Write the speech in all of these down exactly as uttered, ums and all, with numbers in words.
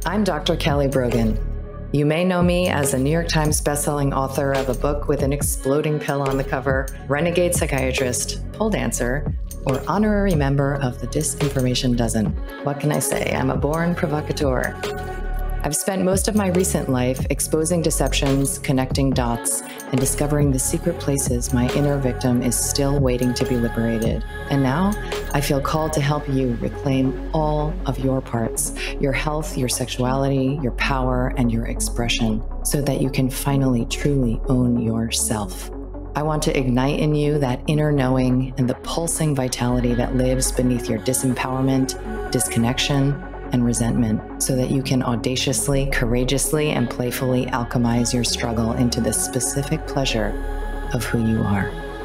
I'm Doctor Kelly Brogan. You may know me as a New York Times bestselling author of a book with an exploding pill on the cover, renegade psychiatrist, pole dancer, or honorary member of the Disinformation Dozen. What can I say? I'm a born provocateur. I've spent most of my recent life exposing deceptions, connecting dots, and discovering the secret places my inner victim is still waiting to be liberated. And now I feel called to help you reclaim all of your parts, your health, your sexuality, your power, and your expression, so that you can finally truly own yourself. I want to ignite in you that inner knowing and the pulsing vitality that lives beneath your disempowerment, disconnection, and resentment, so that you can audaciously, courageously, and playfully alchemize your struggle into the specific pleasure of who you are.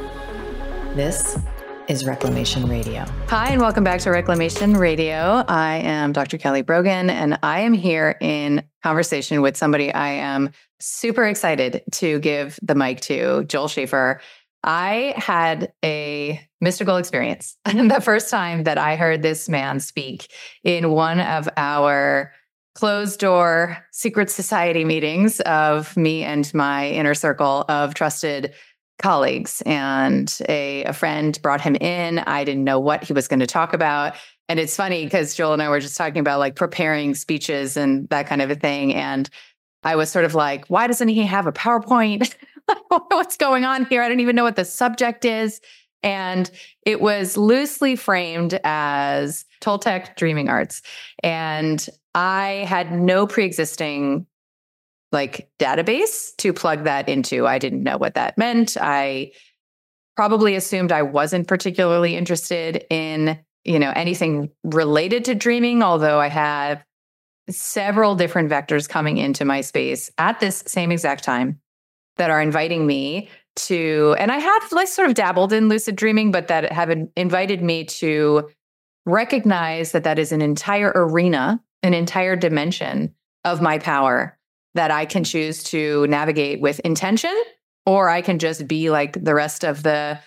This is Reclamation Radio. Hi, and welcome back to Reclamation Radio. I am Doctor Kelly Brogan, and I am here in conversation with somebody I am super excited to give the mic to, Joel Schafer. I had a mystical experience the first time that I heard this man speak in one of our closed door secret society meetings of me and my inner circle of trusted colleagues. And a, a friend brought him in. I didn't know what he was going to talk about. And it's funny because Joel and I were just talking about like preparing speeches and that kind of a thing. And I was sort of like, why doesn't he have a PowerPoint? What's going on here? I don't even know what the subject is. And it was loosely framed as Toltec Dreaming Arts. And I had no pre-existing like database to plug that into. I didn't know what that meant. I probably assumed I wasn't particularly interested in, you know, anything related to dreaming, although I have several different vectors coming into my space at this same exact time that are inviting me to, and I have like sort of dabbled in lucid dreaming, but that have invited me to recognize that that is an entire arena, an entire dimension of my power that I can choose to navigate with intention, or I can just be like the rest of the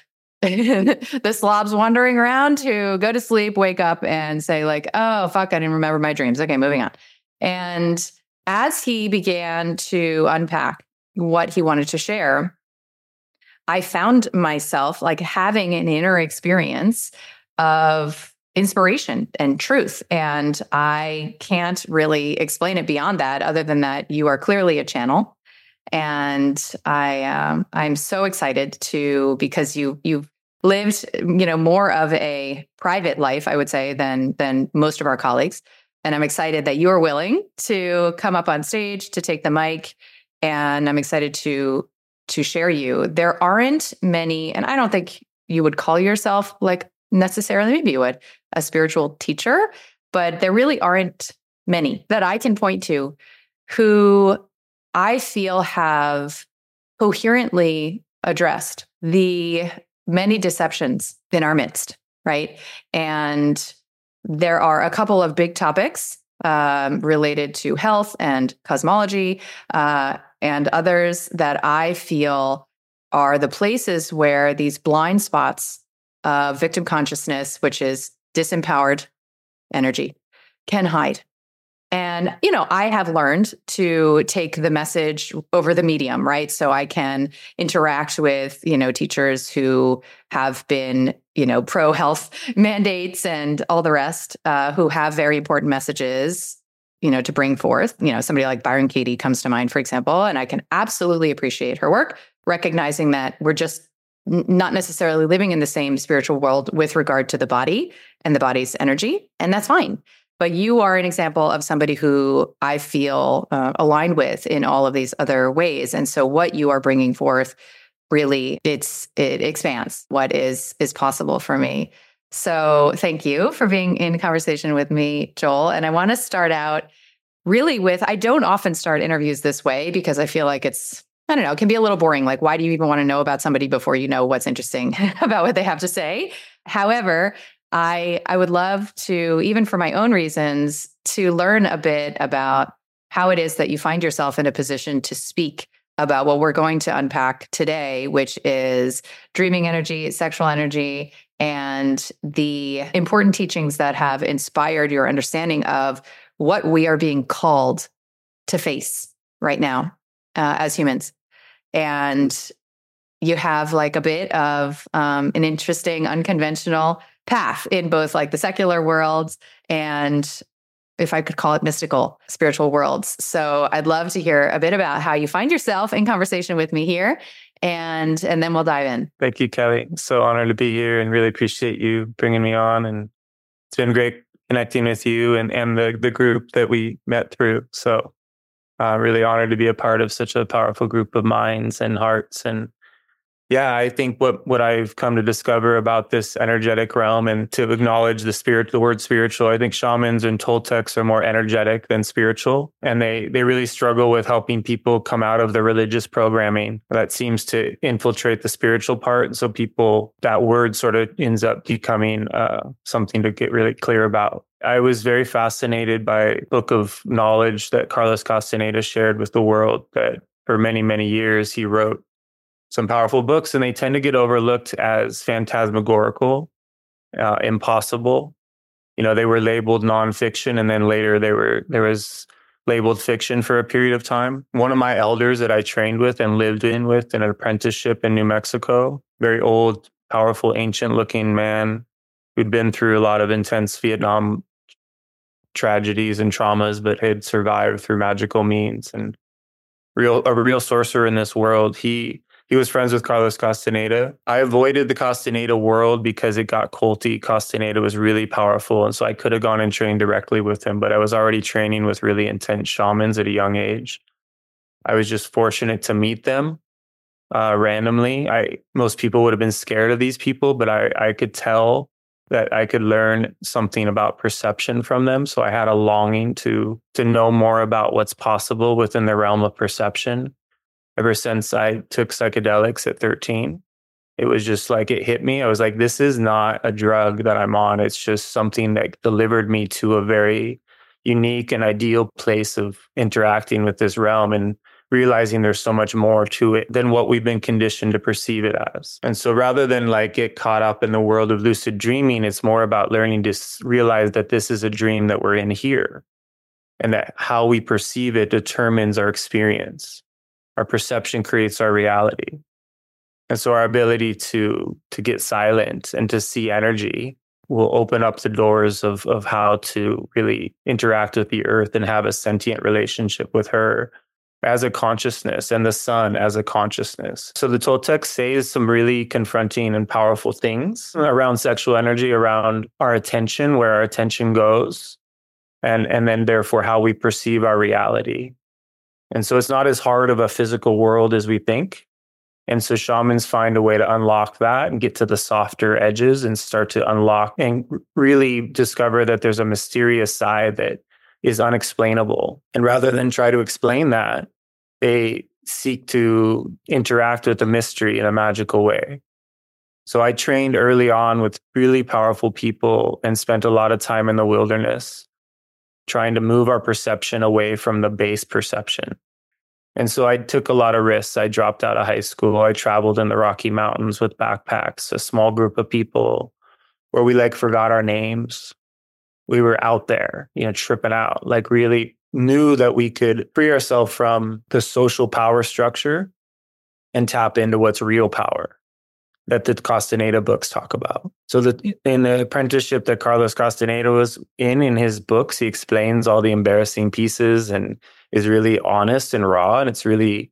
the slobs wandering around who go to sleep, wake up and say like, oh, fuck, I didn't remember my dreams. Okay, moving on. And as he began to unpack what he wanted to share, I found myself like having an inner experience of inspiration and truth. And I can't really explain it beyond that, other than that you are clearly a channel. And I, um, I'm so excited to, because you, you've lived, you know, more of a private life, I would say, than, than most of our colleagues. And I'm excited that you're willing to come up on stage, to take the mic. And I'm excited to to share you. There aren't many, and I don't think you would call yourself like necessarily, maybe you would, a spiritual teacher, but there really aren't many that I can point to who I feel have coherently addressed the many deceptions in our midst, right? And there are a couple of big topics um, related to health and cosmology, uh, and others that I feel are the places where these blind spots of victim consciousness, which is disempowered energy, can hide. And, you know, I have learned to take the message over the medium, right? So I can interact with, you know, teachers who have been, you know, pro-health mandates and all the rest, uh, who have very important messages, you know, to bring forth. You know, somebody like Byron Katie comes to mind, for example, and I can absolutely appreciate her work, recognizing that we're just n- not necessarily living in the same spiritual world with regard to the body and the body's energy, and that's fine. But you are an example of somebody who I feel uh, aligned with in all of these other ways. And so what you are bringing forth, really, it's it expands what is is possible for me. So thank you for being in conversation with me, Joel. And I want to start out really with, I don't often start interviews this way because I feel like it's, I don't know, it can be a little boring. Like, why do you even want to know about somebody before you know what's interesting about what they have to say? However, I I would love to, even for my own reasons, to learn a bit about how it is that you find yourself in a position to speak about what we're going to unpack today, which is dreaming energy, sexual energy, and the important teachings that have inspired your understanding of what we are being called to face right now uh, as humans. And you have like a bit of um, an interesting, unconventional path in both like the secular worlds and, if I could call it, mystical, spiritual worlds. So I'd love to hear a bit about how you find yourself in conversation with me here, and and then we'll dive in. Thank you, Kelly. So honored to be here and really appreciate you bringing me on. And it's been great connecting with you and, and the, the group that we met through. So uh, really honored to be a part of such a powerful group of minds and hearts. And yeah, I think what, what I've come to discover about this energetic realm and to acknowledge the spirit, the word spiritual, I think shamans and Toltecs are more energetic than spiritual. And they, they really struggle with helping people come out of the religious programming that seems to infiltrate the spiritual part. And so people, that word sort of ends up becoming uh, something to get really clear about. I was very fascinated by a book of knowledge that Carlos Castaneda shared with the world, that for many, many years he wrote some powerful books, and they tend to get overlooked as phantasmagorical, uh, impossible. You know, they were labeled nonfiction, and then later they were there was labeled fiction for a period of time. One of my elders that I trained with and lived in with in an apprenticeship in New Mexico, very old, powerful, ancient-looking man who'd been through a lot of intense Vietnam tragedies and traumas, but had survived through magical means and real a real sorcerer in this world. He He was friends with Carlos Castaneda. I avoided the Castaneda world because it got culty. Castaneda was really powerful. And so I could have gone and trained directly with him, but I was already training with really intense shamans at a young age. I was just fortunate to meet them uh, randomly. I most people would have been scared of these people, but I, I could tell that I could learn something about perception from them. So I had a longing to to know more about what's possible within the realm of perception. Ever since I took psychedelics at thirteen, it was just like it hit me. I was like, this is not a drug that I'm on. It's just something that delivered me to a very unique and ideal place of interacting with this realm and realizing there's so much more to it than what we've been conditioned to perceive it as. And so rather than like get caught up in the world of lucid dreaming, it's more about learning to realize that this is a dream that we're in here and that how we perceive it determines our experience. Our perception creates our reality. And so our ability to to get silent and to see energy will open up the doors of, of how to really interact with the earth and have a sentient relationship with her as a consciousness and the sun as a consciousness. So the Toltecs say some really confronting and powerful things around sexual energy, around our attention, where our attention goes, and, and then therefore how we perceive our reality. And so it's not as hard of a physical world as we think. And so shamans find a way to unlock that and get to the softer edges and start to unlock and really discover that there's a mysterious side that is unexplainable. And rather than try to explain that, they seek to interact with the mystery in a magical way. So I trained early on with really powerful people and spent a lot of time in the wilderness, trying to move our perception away from the base perception. And so I took a lot of risks. I dropped out of high school. I traveled in the Rocky Mountains with backpacks, a small group of people where we like forgot our names. We were out there, you know, tripping out, like really knew that we could free ourselves from the social power structure and tap into what's real power that the Castaneda books talk about. So that in the apprenticeship that Carlos Castaneda was in, in his books, he explains all the embarrassing pieces and is really honest and raw. And it's really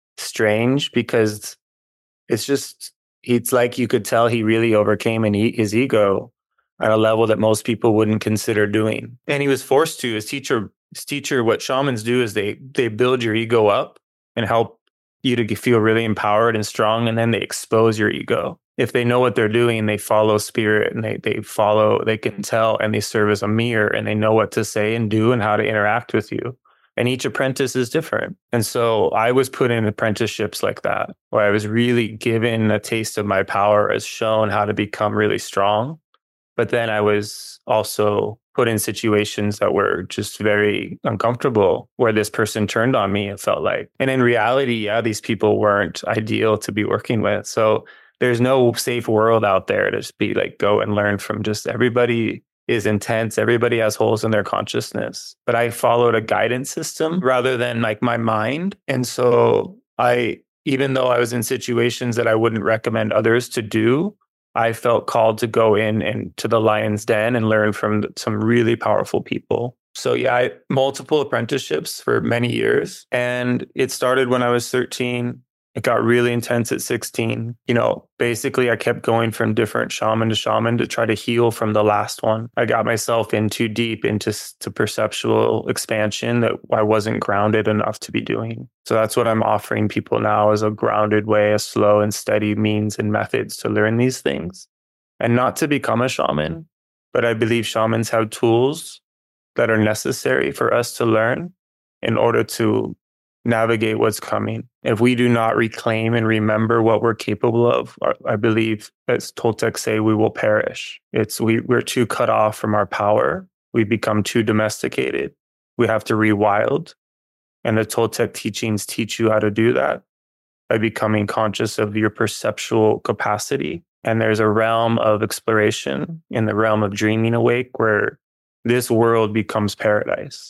strange because it's just, it's like you could tell he really overcame an e- his ego at a level that most people wouldn't consider doing. And he was forced to. His teacher, his teacher, what shamans do is they they build your ego up and help you to feel really empowered and strong, and then they expose your ego. If they know what they're doing, they follow spirit and they they follow, they can tell, and they serve as a mirror, and they know what to say and do and how to interact with you. And each apprentice is different. And so I was put in apprenticeships like that, where I was really given a taste of my power, as shown how to become really strong. But then I was also put in situations that were just very uncomfortable, where this person turned on me, it felt like. And in reality, yeah, these people weren't ideal to be working with. So there's no safe world out there to just be like, go and learn from just everybody. is intense. Everybody has holes in their consciousness, but I followed a guidance system rather than like my mind. And so I, even though I was in situations that I wouldn't recommend others to do, I felt called to go in and to the lion's den and learn from some really powerful people. So yeah, I multiple apprenticeships for many years. And it started when I was thirteen. It got really intense at sixteen. You know, basically I kept going from different shaman to shaman to try to heal from the last one. I got myself in too deep into to perceptual expansion that I wasn't grounded enough to be doing. So that's what I'm offering people now, as a grounded way, a slow and steady means and methods to learn these things. And not to become a shaman, but I believe shamans have tools that are necessary for us to learn in order to navigate what's coming. If we do not reclaim and remember what we're capable of, I believe, as Toltecs say, we will perish. It's we, we're too cut off from our power. We become too domesticated. We have to rewild. And the Toltec teachings teach you how to do that by becoming conscious of your perceptual capacity. And there's a realm of exploration in the realm of dreaming awake where this world becomes paradise.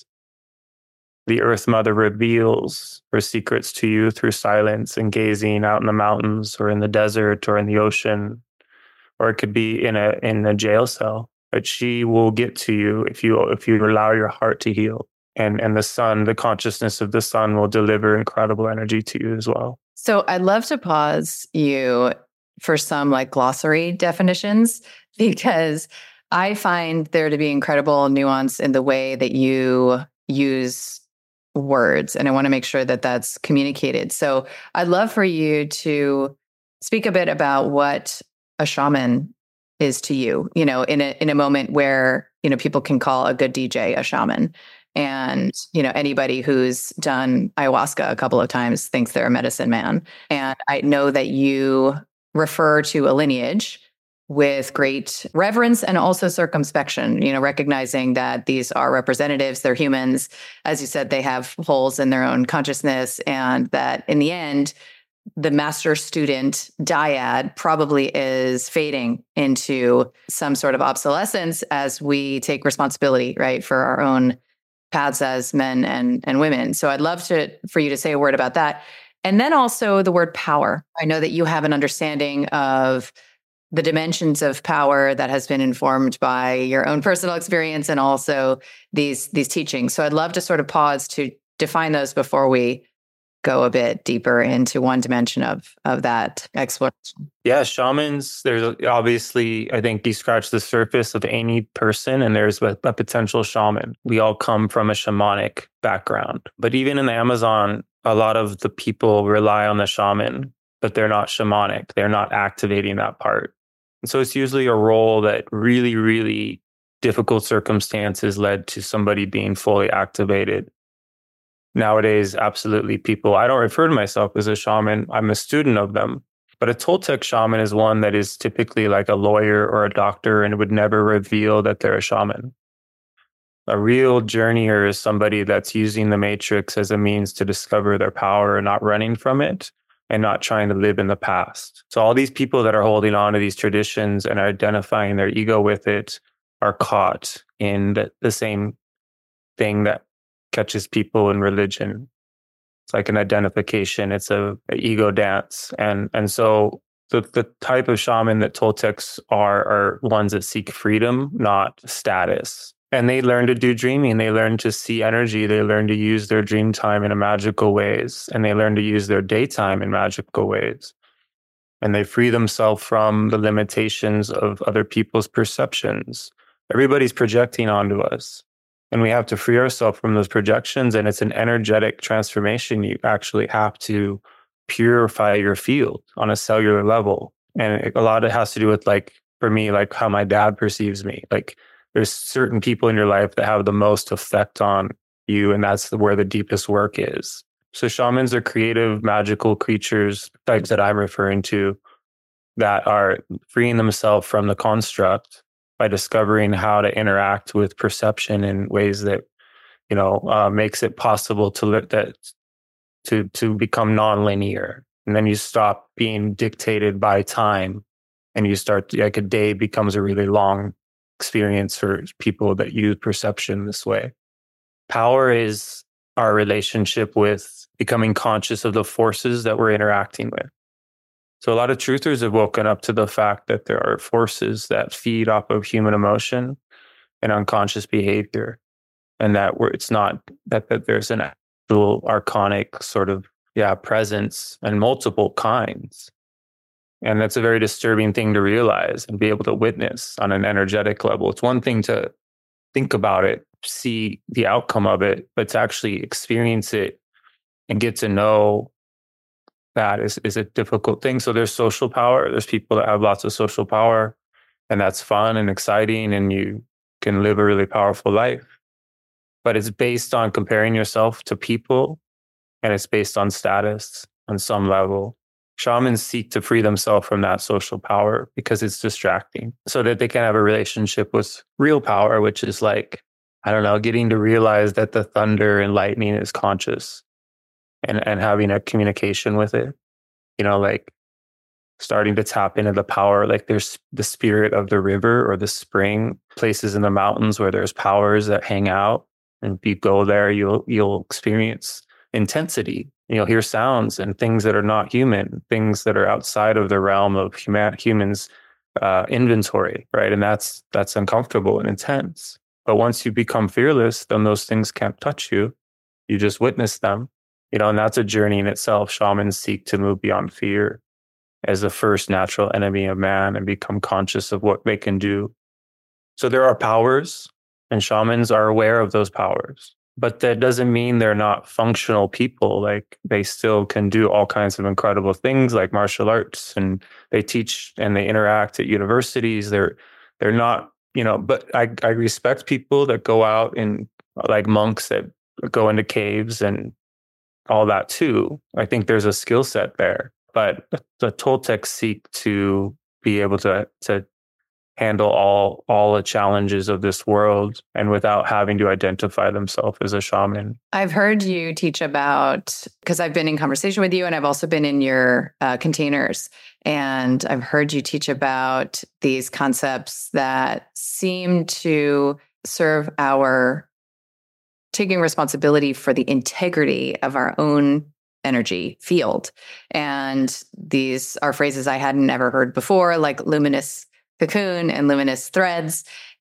The Earth Mother reveals her secrets to you through silence and gazing out in the mountains or in the desert or in the ocean, or it could be in a in a jail cell. But she will get to you if you if you allow your heart to heal. And and the sun, the consciousness of the sun will deliver incredible energy to you as well. So I'd love to pause you for some like glossary definitions, because I find there to be incredible nuance in the way that you use words. And I want to make sure that that's communicated. So I'd love for you to speak a bit about what a shaman is to you, you know, in a in a moment where, you know, people can call a good D J a shaman. And, you know, anybody who's done ayahuasca a couple of times thinks they're a medicine man. And I know that you refer to a lineage with great reverence and also circumspection, you know, recognizing that these are representatives, they're humans. As you said, they have holes in their own consciousness, and that in the end, the master-student dyad probably is fading into some sort of obsolescence as we take responsibility, right, for our own paths as men and, and women. So I'd love to for you to say a word about that. And then also the word power. I know that you have an understanding of the dimensions of power that has been informed by your own personal experience and also these these teachings. So I'd love to sort of pause to define those before we go a bit deeper into one dimension of of that exploration. Yeah, shamans, there's obviously, I think you scratch the surface of any person and there's a, a potential shaman. We all come from a shamanic background. But even in the Amazon, a lot of the people rely on the shaman, but they're not shamanic. They're not activating that part. And so it's usually a role that really, really difficult circumstances led to somebody being fully activated. Nowadays, absolutely people, I don't refer to myself as a shaman. I'm a student of them. But a Toltec shaman is one that is typically like a lawyer or a doctor and would never reveal that they're a shaman. A real journeyer is somebody that's using the matrix as a means to discover their power and not running from it, and not trying to live in the past. So all these people that are holding on to these traditions and identifying their ego with it are caught in the, the same thing that catches people in religion. It's like an identification. It's a, a ego dance. And and so the, the type of shaman that Toltecs are are ones that seek freedom, not status. And they learn to do dreaming. They learn to see energy. They learn to use their dream time in a magical ways. And they learn to use their daytime in magical ways. And they free themselves from the limitations of other people's perceptions. Everybody's projecting onto us. And we have to free ourselves from those projections. And it's an energetic transformation. You actually have to purify your field on a cellular level. And it, a lot of it has to do with, like, for me, like how my dad perceives me. Like, there's certain people in your life that have the most effect on you, and that's where the deepest work is. So shamans are creative, magical creatures, types that I'm referring to, that are freeing themselves from the construct by discovering how to interact with perception in ways that, you know, uh, makes it possible to that to to become nonlinear. And then you stop being dictated by time, and you start, like, a day becomes a really long experience for people that use perception this way. Power is our relationship with becoming conscious of the forces that we're interacting with. So a lot of truthers have woken up to the fact that there are forces that feed off of human emotion and unconscious behavior, and that we're, it's not that, that there's an actual archonic sort of yeah presence and multiple kinds. And that's a very disturbing thing to realize and be able to witness on an energetic level. It's one thing to think about it, see the outcome of it, but to actually experience it and get to know that is, is a difficult thing. So there's social power. There's people that have lots of social power, and that's fun and exciting, and you can live a really powerful life. But it's based on comparing yourself to people, and it's based on status on some level. Shamans seek to free themselves from that social power because it's distracting, so that they can have a relationship with real power, which is like, I don't know, getting to realize that the thunder and lightning is conscious, and, and having a communication with it, you know, like starting to tap into the power. Like there's the spirit of the river or the spring, places in the mountains where there's powers that hang out. And if you go there, you'll, you'll experience intensity. You'll hear sounds and things that are not human, things that are outside of the realm of human, humans' uh, inventory, right? And that's that's uncomfortable and intense. But once you become fearless, then those things can't touch you. You just witness them, you know, and that's a journey in itself. Shamans seek to move beyond fear as the first natural enemy of man and become conscious of what they can do. So there are powers, and shamans are aware of those powers. But that doesn't mean they're not functional people. Like they still can do all kinds of incredible things like martial arts, and they teach and they interact at universities. They're they're not, you know, but I, I respect people that go out and like monks that go into caves and all that too. I think there's a skill set there. But the Toltecs seek to be able to to handle all all the challenges of this world, and without having to identify themselves as a shaman. I've heard you teach about, because I've been in conversation with you, and I've also been in your uh, containers, and I've heard you teach about these concepts that seem to serve our taking responsibility for the integrity of our own energy field. And these are phrases I hadn't ever heard before, like luminous cocoon and luminous threads.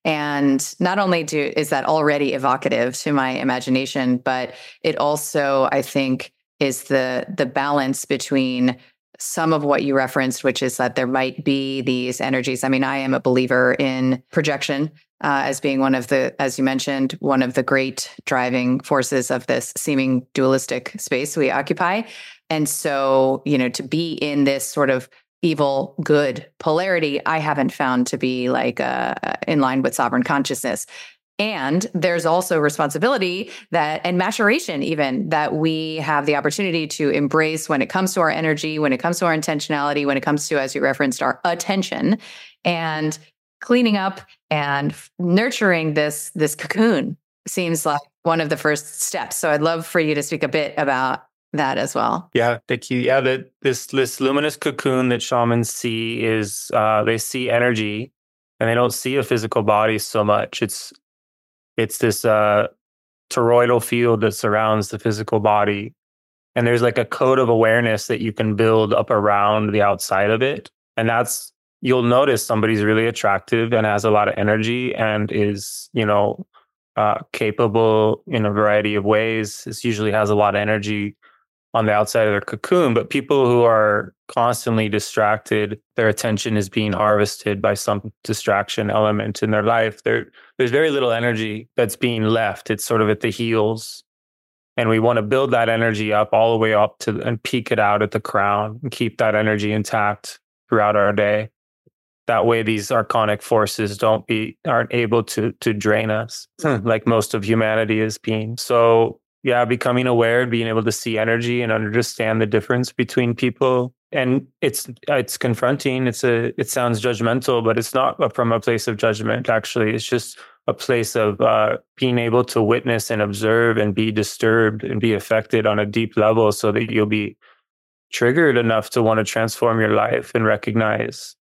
And not only do is that already evocative to my imagination, but it also, I think, is the the balance between some of what you referenced, which is that there might be these energies. I mean, I am a believer in projection uh, as being one of the, as you mentioned, one of the great driving forces of this seeming dualistic space we occupy. And so, you know, to be in this sort of evil, good polarity, I haven't found to be like uh, in line with sovereign consciousness. And there's also responsibility that, and maturation even, that we have the opportunity to embrace when it comes to our energy, when it comes to our intentionality, when it comes to, as you referenced, our attention, and cleaning up and nurturing this, this cocoon seems like one of the first steps. So I'd love for you to speak a bit about that as well. Yeah, thank you. Yeah, that this this luminous cocoon that shamans see is uh, they see energy, and they don't see a physical body so much. It's it's this uh, toroidal field that surrounds the physical body, and there's like a code of awareness that you can build up around the outside of it, and that's you'll notice somebody's really attractive and has a lot of energy and is, you know, uh, capable in a variety of ways. This usually has a lot of energy on the outside of their cocoon, but people who are constantly distracted, their attention is being harvested by some distraction element in their life. There, there's very little energy that's being left. It's sort of at the heels. And we want to build that energy up all the way up to and peak it out at the crown and keep that energy intact throughout our day. That way, these archonic forces don't be aren't able to to drain us like most of humanity is being. So yeah, becoming aware and being able to see energy and understand the difference between people. And it's it's confronting. It's a it sounds judgmental, but it's not from a place of judgment. Actually, it's just a place of uh, being able to witness and observe and be disturbed and be affected on a deep level, so that you'll be triggered enough to want to transform your life and recognize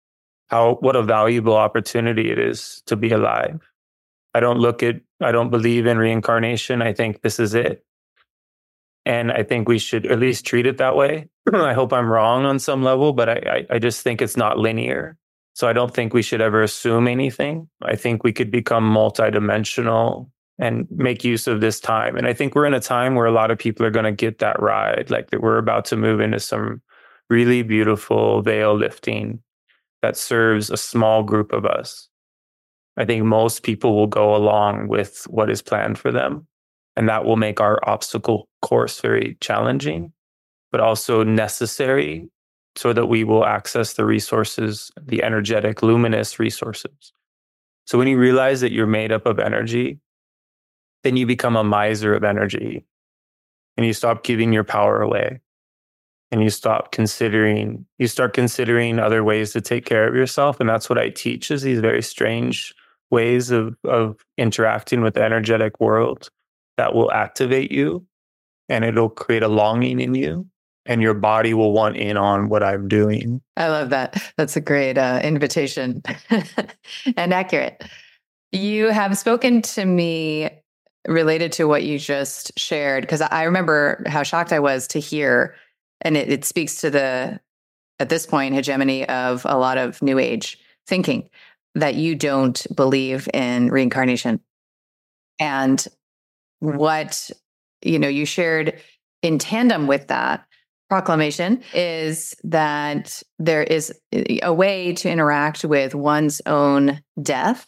how what a valuable opportunity it is to be alive. I don't look at, I don't believe in reincarnation. I think this is it. And I think we should at least treat it that way. I hope I'm wrong on some level, but I, I, I just think it's not linear. So I don't think we should ever assume anything. I think we could become multidimensional and make use of this time. And I think we're in a time where a lot of people are going to get that ride, like that we're about to move into some really beautiful veil lifting that serves a small group of us. I think most people will go along with what is planned for them. And that will make our obstacle course very challenging, but also necessary so that we will access the resources, the energetic, luminous resources. So when you realize that you're made up of energy, then you become a miser of energy and you stop giving your power away. And you stop considering, you start considering other ways to take care of yourself. And that's what I teach, is these very strange ways of, of interacting with the energetic world that will activate you, and it'll create a longing in you, and your body will want in on what I'm doing. I love that. That's a great uh, invitation and accurate. You have spoken to me related to what you just shared, because I remember how shocked I was to hear. And it, it speaks to the, at this point, hegemony of a lot of New Age thinking, that you don't believe in reincarnation. And what, you know, you shared in tandem with that proclamation is that there is a way to interact with one's own death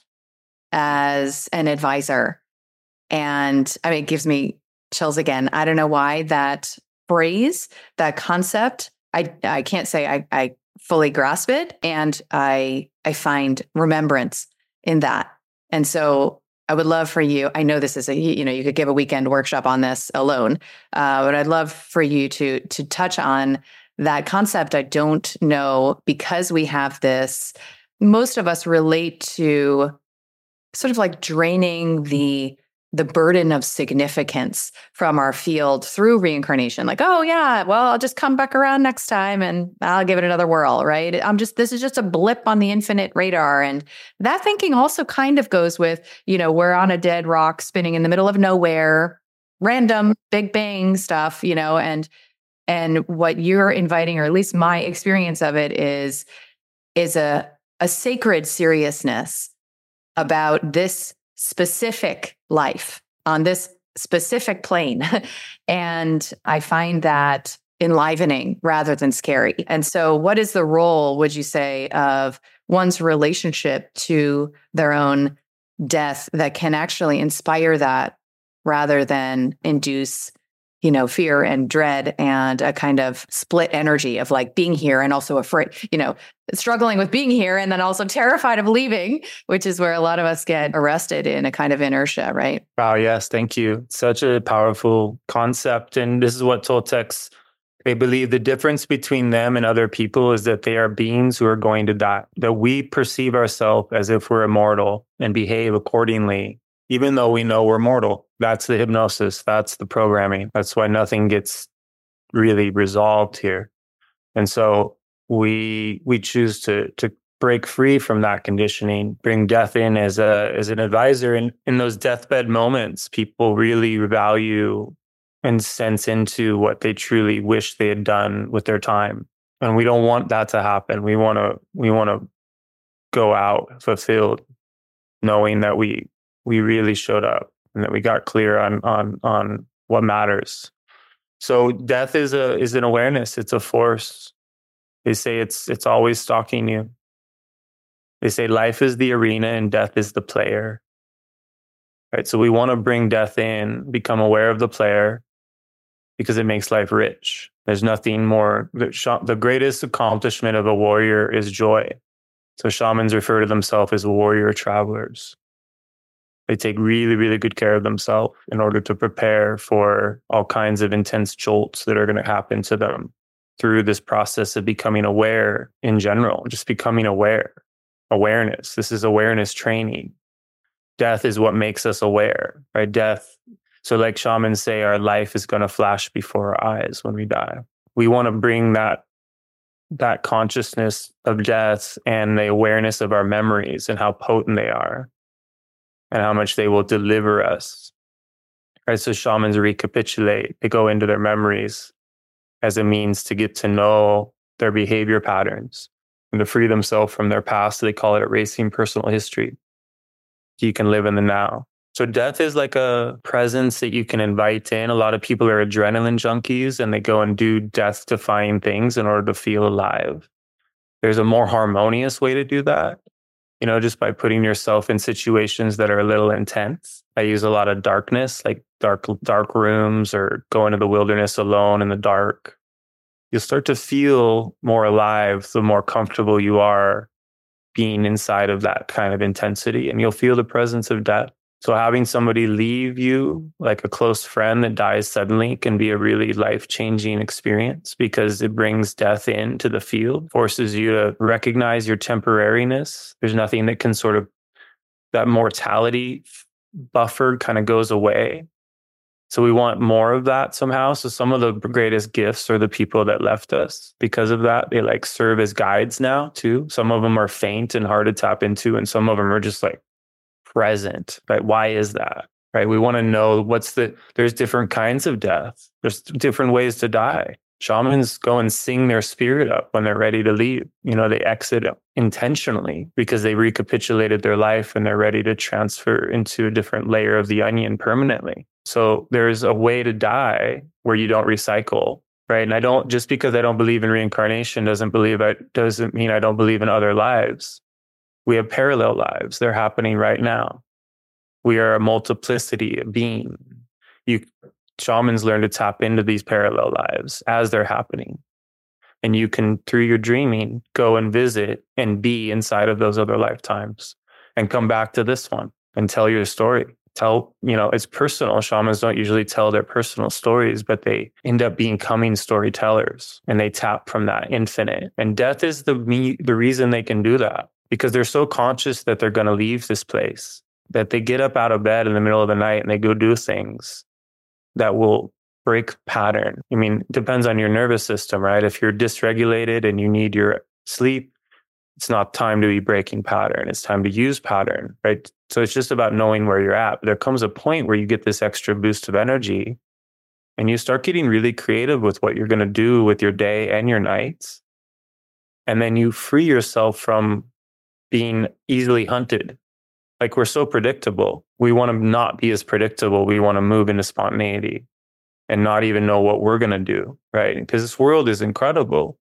as an advisor. And I mean, it gives me chills again. I don't know why that phrase, that concept, I I can't say I, I fully grasp it. And I I find remembrance in that. And so I would love for you, I know this is a, you know, you could give a weekend workshop on this alone, uh, but I'd love for you to to touch on that concept. I don't know, because we have this, most of us relate to sort of like draining the the burden of significance from our field through reincarnation. Like, oh yeah, well, I'll just come back around next time and I'll give it another whirl, right? I'm just, this is just a blip on the infinite radar. And that thinking also kind of goes with, you know, we're on a dead rock spinning in the middle of nowhere, random big bang stuff, you know, and, and what you're inviting, or at least my experience of it is, is a, a sacred seriousness about this specific life on this specific plane. And I find that enlivening rather than scary. And so what is the role, would you say, of one's relationship to their own death that can actually inspire that rather than induce, you know, fear and dread and a kind of split energy of like being here and also afraid, you know, struggling with being here and then also terrified of leaving, which is where a lot of us get arrested in a kind of inertia, right? Wow, yes, thank you. Such a powerful concept. And this is what Toltecs, they believe the difference between them and other people is that they are beings who are going to die, that we perceive ourselves as if we're immortal and behave accordingly, even though we know we're mortal. That's the hypnosis. That's the programming. That's why nothing gets really resolved here. And so we we choose to to break free from that conditioning, bring death in as a as an advisor. And in those deathbed moments, people really value and sense into what they truly wish they had done with their time. And we don't want that to happen. We want to we want to go out fulfilled, knowing that we we really showed up and that we got clear on on on what matters. So death is a is an awareness. It's a force. They say it's it's always stalking you. They say life is the arena and death is the player. Right? So we want to bring death in, become aware of the player, because it makes life rich. There's nothing more. The, the greatest accomplishment of a warrior is joy. So shamans refer to themselves as warrior travelers. They take really, really good care of themselves in order to prepare for all kinds of intense jolts that are going to happen to them through this process of becoming aware in general, just becoming aware. Awareness. This is awareness training. Death is what makes us aware, right? Death. So like shamans say, our life is going to flash before our eyes when we die. We want to bring that that consciousness of death and the awareness of our memories and how potent they are and how much they will deliver us. Right? So shamans recapitulate, they go into their memories as a means to get to know their behavior patterns and to free themselves from their past. They call it erasing personal history. So you can live in the now. So death is like a presence that you can invite in. A lot of people are adrenaline junkies and they go and do death-defying things in order to feel alive. There's a more harmonious way to do that, you know, just by putting yourself in situations that are a little intense. I use a lot of darkness, like dark, dark rooms or go into the wilderness alone in the dark. You'll start to feel more alive the more comfortable you are being inside of that kind of intensity, and you'll feel the presence of death. So having somebody leave you, like a close friend that dies suddenly, can be a really life-changing experience because it brings death into the field, forces you to recognize your temporariness. There's nothing that can sort of, that mortality buffer kind of goes away. So we want more of that somehow. So some of the greatest gifts are the people that left us. Because of that, they like serve as guides now too. Some of them are faint and hard to tap into, and some of them are just like present, right? Why is that, right? We want to know what's the, there's different kinds of death. There's different ways to die. Shamans go and sing their spirit up when they're ready to leave. You know, they exit intentionally because they recapitulated their life and they're ready to transfer into a different layer of the onion permanently. So there's a way to die where you don't recycle, right? And I don't, just because I don't believe in reincarnation doesn't believe I, doesn't mean I don't believe in other lives. We have parallel lives. They're happening right now. We are a multiplicity of being. You shamans learn to tap into these parallel lives as they're happening. And you can, through your dreaming, go and visit and be inside of those other lifetimes and come back to this one and tell your story. Tell, you know, it's personal. Shamans don't usually tell their personal stories, but they end up becoming storytellers and they tap from that infinite. And death is the me, the reason they can do that, because they're so conscious that they're going to leave this place, that they get up out of bed in the middle of the night and they go do things that will break pattern. I mean, it depends on your nervous system, right? If you're dysregulated and you need your sleep, it's not time to be breaking pattern. It's time to use pattern, right? So it's just about knowing where you're at. But there comes a point where you get this extra boost of energy and you start getting really creative with what you're going to do with your day and your nights. And then you free yourself from being easily hunted. Like, we're so predictable. We want to not be as predictable. We want to move into spontaneity and not even know what we're going to do, right? Because this world is incredible,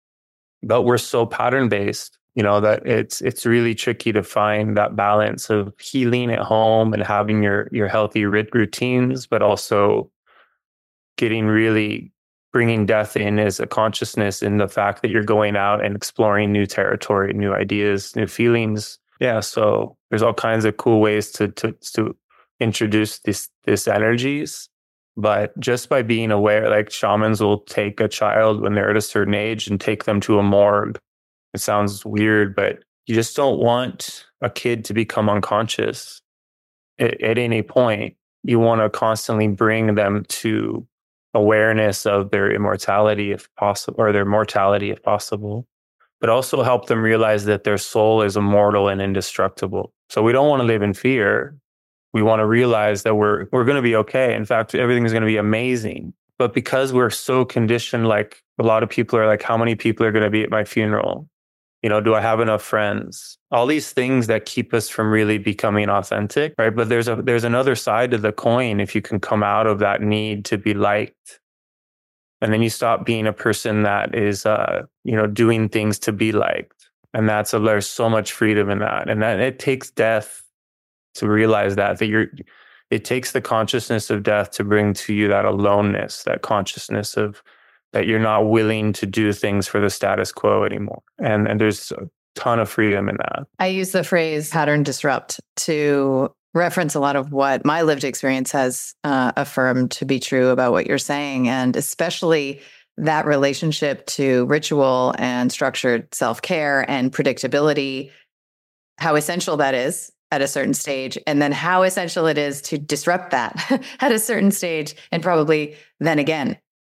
but we're so pattern-based, you know, that it's it's really tricky to find that balance of healing at home and having your your healthy routines, but also getting really bringing death in as a consciousness in the fact that you're going out and exploring new territory, new ideas, new feelings. Yeah, so there's all kinds of cool ways to to to introduce this this energies, but just by being aware, like shamans will take a child when they're at a certain age and take them to a morgue. It sounds weird, but you just don't want a kid to become unconscious at, at any point. You want to constantly bring them to awareness of their immortality if possible, or their mortality if possible, but also help them realize that their soul is immortal and indestructible. So we don't want to live in fear. We want to realize that we're we're going to be okay. In fact, everything's going to be amazing. But because we're so conditioned, like a lot of people are like, how many people are going to be at my funeral? You know, do I have enough friends? All these things that keep us from really becoming authentic, right? But there's a there's another side to the coin if you can come out of that need to be liked. And then you stop being a person that is, uh, you know, doing things to be liked. And that's a, there's so much freedom in that. And that it takes death to realize that, that you're, it takes the consciousness of death to bring to you that aloneness, that consciousness of that you're not willing to do things for the status quo anymore. And, and there's a ton of freedom in that. I use the phrase pattern disrupt to reference a lot of what my lived experience has uh, affirmed to be true about what you're saying, and especially that relationship to ritual and structured self-care and predictability, how essential that is at a certain stage, and then how essential it is to disrupt that at a certain stage, and probably then again.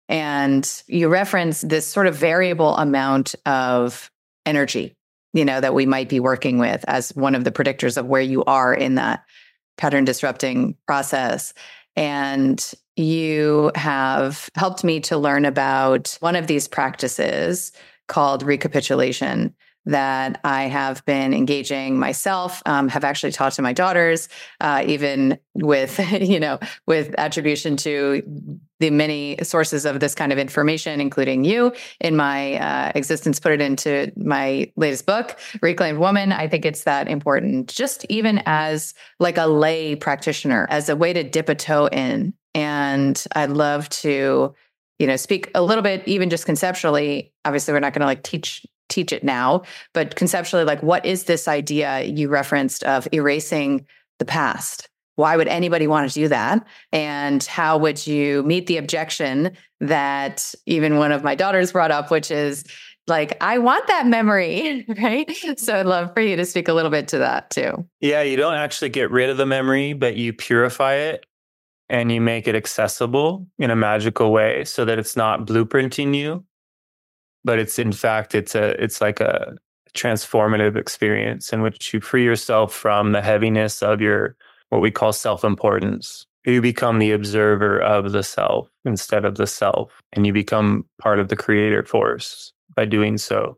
And you reference this sort of variable amount of energy, you know, that we might be working with as one of the predictors of where you are in that pattern disrupting process. And you have helped me to learn about one of these practices called recapitulation that I have been engaging myself, um, have actually taught to my daughters, uh, even with, you know, with attribution to the many sources of this kind of information, including you in my uh, existence, put it into my latest book, Reclaimed Woman. I think it's that important, just even as like a lay practitioner, as a way to dip a toe in. And I'd love to, you know, speak a little bit, even just conceptually. Obviously, we're not going to like teach teach it now, but conceptually, like, what is this idea you referenced of erasing the past? Why would anybody want to do that? And how would you meet the objection that even one of my daughters brought up, which is like, I want that memory, right? So I'd love for you to speak a little bit to that too. Yeah, you don't actually get rid of the memory, but you purify it and you make it accessible in a magical way so that it's not blueprinting you, but it's in fact, it's a it's like a transformative experience in which you free yourself from the heaviness of your, what we call self-importance. You become the observer of the self instead of the self, and you become part of the creator force by doing so.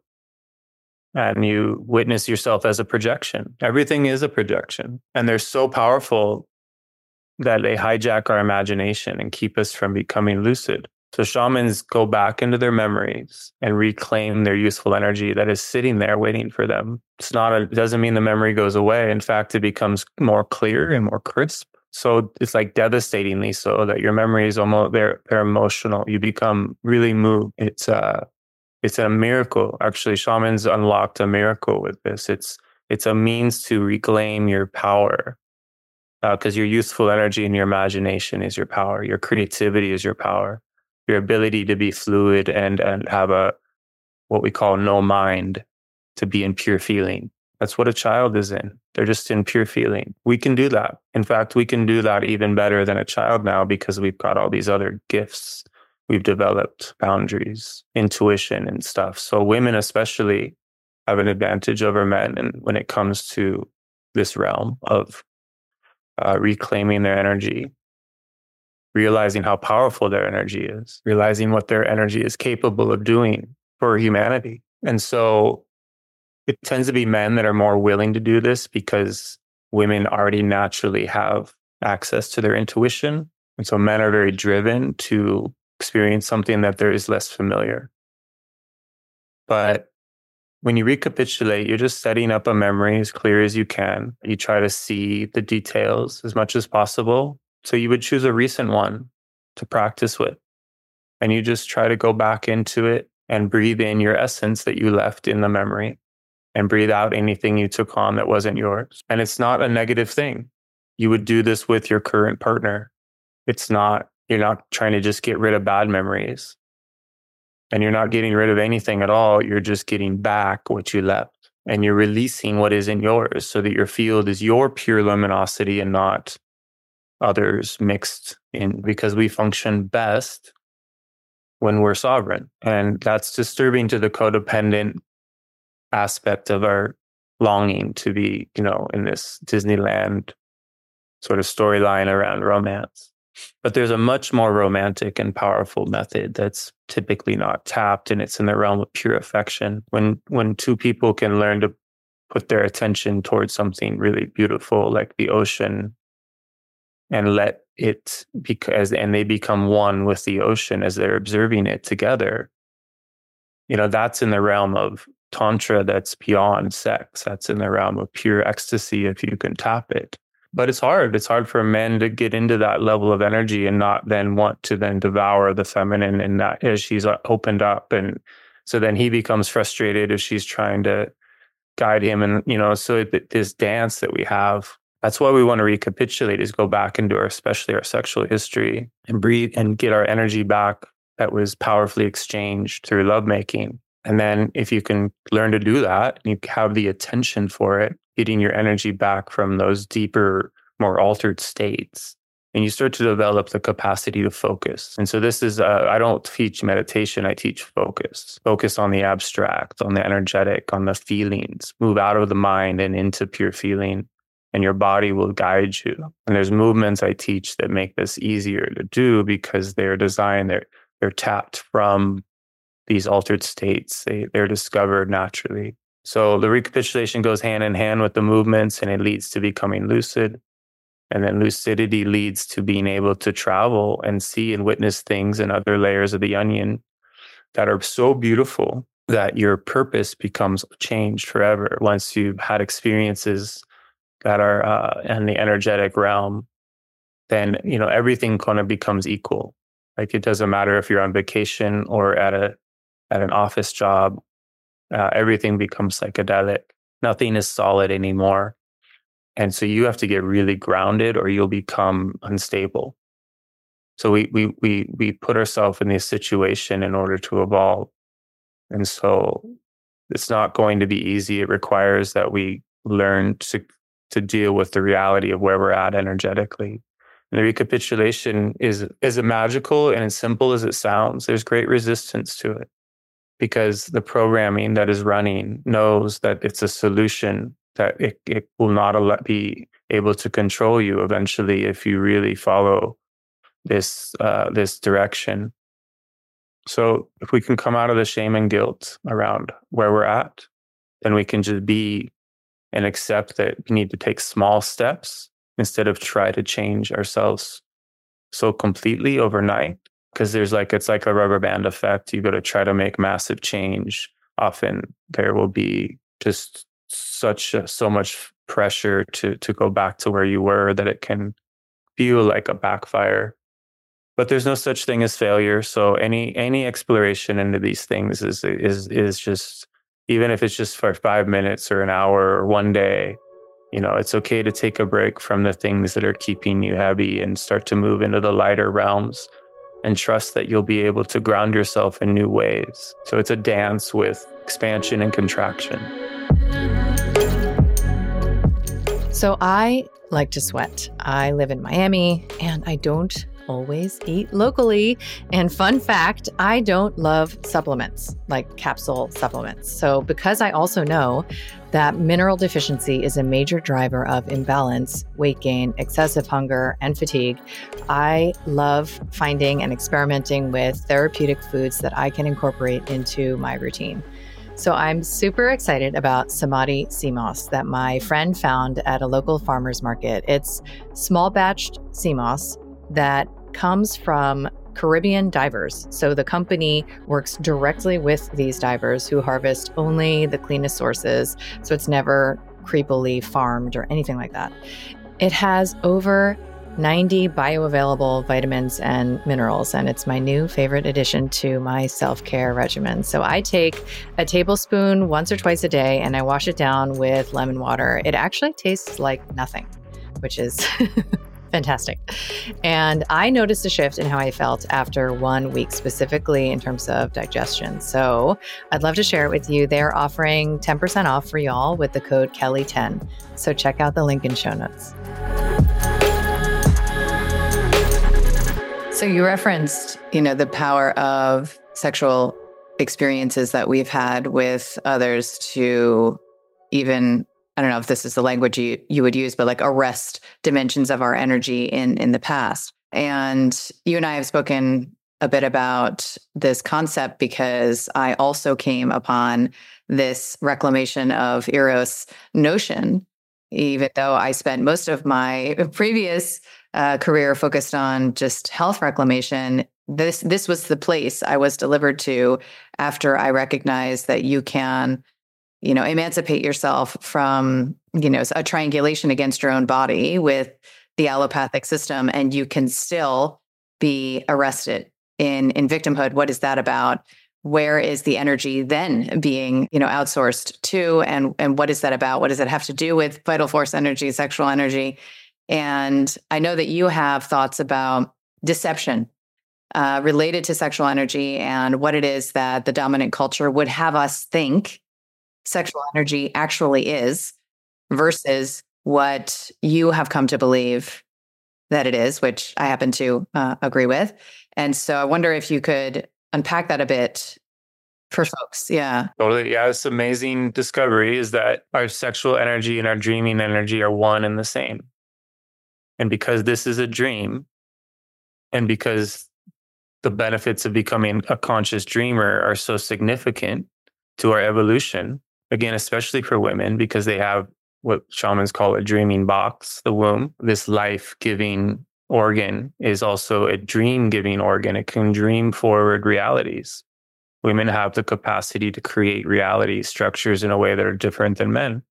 And you witness yourself as a projection. Everything is a projection, and they're so powerful that they hijack our imagination and keep us from becoming lucid. So shamans go back into their memories and reclaim their useful energy that is sitting there waiting for them. It's not a, it doesn't mean the memory goes away. In fact, it becomes more clear and more crisp. So it's like devastatingly so that your memory is almost, they're, they're emotional. You become really moved. It's a, it's a miracle. Actually, shamans unlocked a miracle with this. It's, it's a means to reclaim your power. Because uh, your youthful energy and your imagination is your power. Your creativity is your power. Your ability to be fluid and, and have a, what we call no mind, to be in pure feeling. That's what a child is in. They're just in pure feeling. We can do that. In fact, we can do that even better than a child now because we've got all these other gifts. We've developed boundaries, intuition and stuff. So women especially have an advantage over men and when it comes to this realm of uh, reclaiming their energy, realizing how powerful their energy is, realizing what their energy is capable of doing for humanity. And so it tends to be men that are more willing to do this because women already naturally have access to their intuition. And so men are very driven to experience something that there is less familiar. But when you recapitulate, you're just setting up a memory as clear as you can. You try to see the details as much as possible. So you would choose a recent one to practice with. And you just try to go back into it and breathe in your essence that you left in the memory and breathe out anything you took on that wasn't yours. And it's not a negative thing. You would do this with your current partner. It's not, you're not trying to just get rid of bad memories. And you're not getting rid of anything at all. You're just getting back what you left. And you're releasing what isn't yours so that your field is your pure luminosity and not others mixed in, because we function best when we're sovereign. And that's disturbing to the codependent aspect of our longing to be, you know, in this Disneyland sort of storyline around romance. But there's a much more romantic and powerful method that's typically not tapped, and it's in the realm of pure affection. When when two people can learn to put their attention towards something really beautiful like the ocean and let it, because and they become one with the ocean as they're observing it together, you know, that's in the realm of tantra, that's beyond sex. That's in the realm of pure ecstasy if you can tap it. But it's hard. It's hard for men to get into that level of energy and not then want to then devour the feminine and that as she's opened up. And so then he becomes frustrated if she's trying to guide him. And, you know, so this dance that we have, that's why we want to recapitulate, is go back into our, especially our sexual history, and breathe and get our energy back that was powerfully exchanged through lovemaking. And then if you can learn to do that, and you have the attention for it, getting your energy back from those deeper, more altered states, and you start to develop the capacity to focus. And so this is, uh, I don't teach meditation, I teach focus. Focus on the abstract, on the energetic, on the feelings. Move out of the mind and into pure feeling, and your body will guide you. And there's movements I teach that make this easier to do because they're designed, they're, they're tapped from these altered states. They, they're discovered naturally. So the recapitulation goes hand in hand with the movements, and it leads to becoming lucid. And then lucidity leads to being able to travel and see and witness things and other layers of the onion that are so beautiful that your purpose becomes changed forever once you've had experiences that are uh, in the energetic realm. Then, you know, everything kind of becomes equal. Like, it doesn't matter if you're on vacation or at a at an office job. Uh, everything becomes psychedelic. Nothing is solid anymore. And so you have to get really grounded or you'll become unstable. So we we we we put ourselves in this situation in order to evolve. And so it's not going to be easy. It requires that we learn to to deal with the reality of where we're at energetically. And the recapitulation is as magical and as simple as it sounds, there's great resistance to it because the programming that is running knows that it's a solution, that it, it will not be able to control you eventually if you really follow this uh, this direction. So if we can come out of the shame and guilt around where we're at, then we can just be and accept that we need to take small steps instead of try to change ourselves so completely overnight. Because there's like, it's like a rubber band effect. You got to try to make massive change. Often there will be just such a, so much pressure to to go back to where you were that it can feel like a backfire. But there's no such thing as failure. So any any exploration into these things is is is just, even if it's just for five minutes or an hour or one day, you know, it's okay to take a break from the things that are keeping you heavy and start to move into the lighter realms and trust that you'll be able to ground yourself in new ways. So it's a dance with expansion and contraction. So I like to sweat. I live in Miami and I don't always eat locally. And fun fact, I don't love supplements, like capsule supplements. So because I also know that mineral deficiency is a major driver of imbalance, weight gain, excessive hunger, and fatigue, I love finding and experimenting with therapeutic foods that I can incorporate into my routine. So I'm super excited about Samadhi sea moss that my friend found at a local farmer's market. It's small batched sea moss that comes from Caribbean divers. So the company works directly with these divers who harvest only the cleanest sources. So it's never creepily farmed or anything like that. It has over ninety bioavailable vitamins and minerals, and it's my new favorite addition to my self-care regimen. So I take a tablespoon once or twice a day and I wash it down with lemon water. It actually tastes like nothing, which is fantastic. And I noticed a shift in how I felt after one week, specifically in terms of digestion. So I'd love to share it with you. They're offering ten percent off for y'all with the code Kelly ten. So check out the link in show notes. So you referenced, you know, the power of sexual experiences that we've had with others to even, I don't know if this is the language you, you would use, but like arrest dimensions of our energy in, in the past. And you and I have spoken a bit about this concept because I also came upon this reclamation of Eros notion, even though I spent most of my previous uh, career focused on just health reclamation. This, this was the place I was delivered to after I recognized that you can, you know, emancipate yourself from, you know, a triangulation against your own body with the allopathic system, and you can still be arrested in, in victimhood. What is that about? Where is the energy then being, you know, outsourced to? And, and what is that about? What does it have to do with vital force energy, sexual energy? And I know that you have thoughts about deception uh, related to sexual energy and what it is that the dominant culture would have us think sexual energy actually is versus what you have come to believe that it is, which I happen to uh, agree with. And so I wonder if you could unpack that a bit for folks. Yeah. Totally. Yeah. This amazing discovery is that our sexual energy and our dreaming energy are one and the same. And because this is a dream, and because the benefits of becoming a conscious dreamer are so significant to our evolution, again, especially for women, because they have what shamans call a dreaming box, the womb. This life-giving organ is also a dream-giving organ. It can dream forward realities. Women have the capacity to create reality structures in a way that are different than men.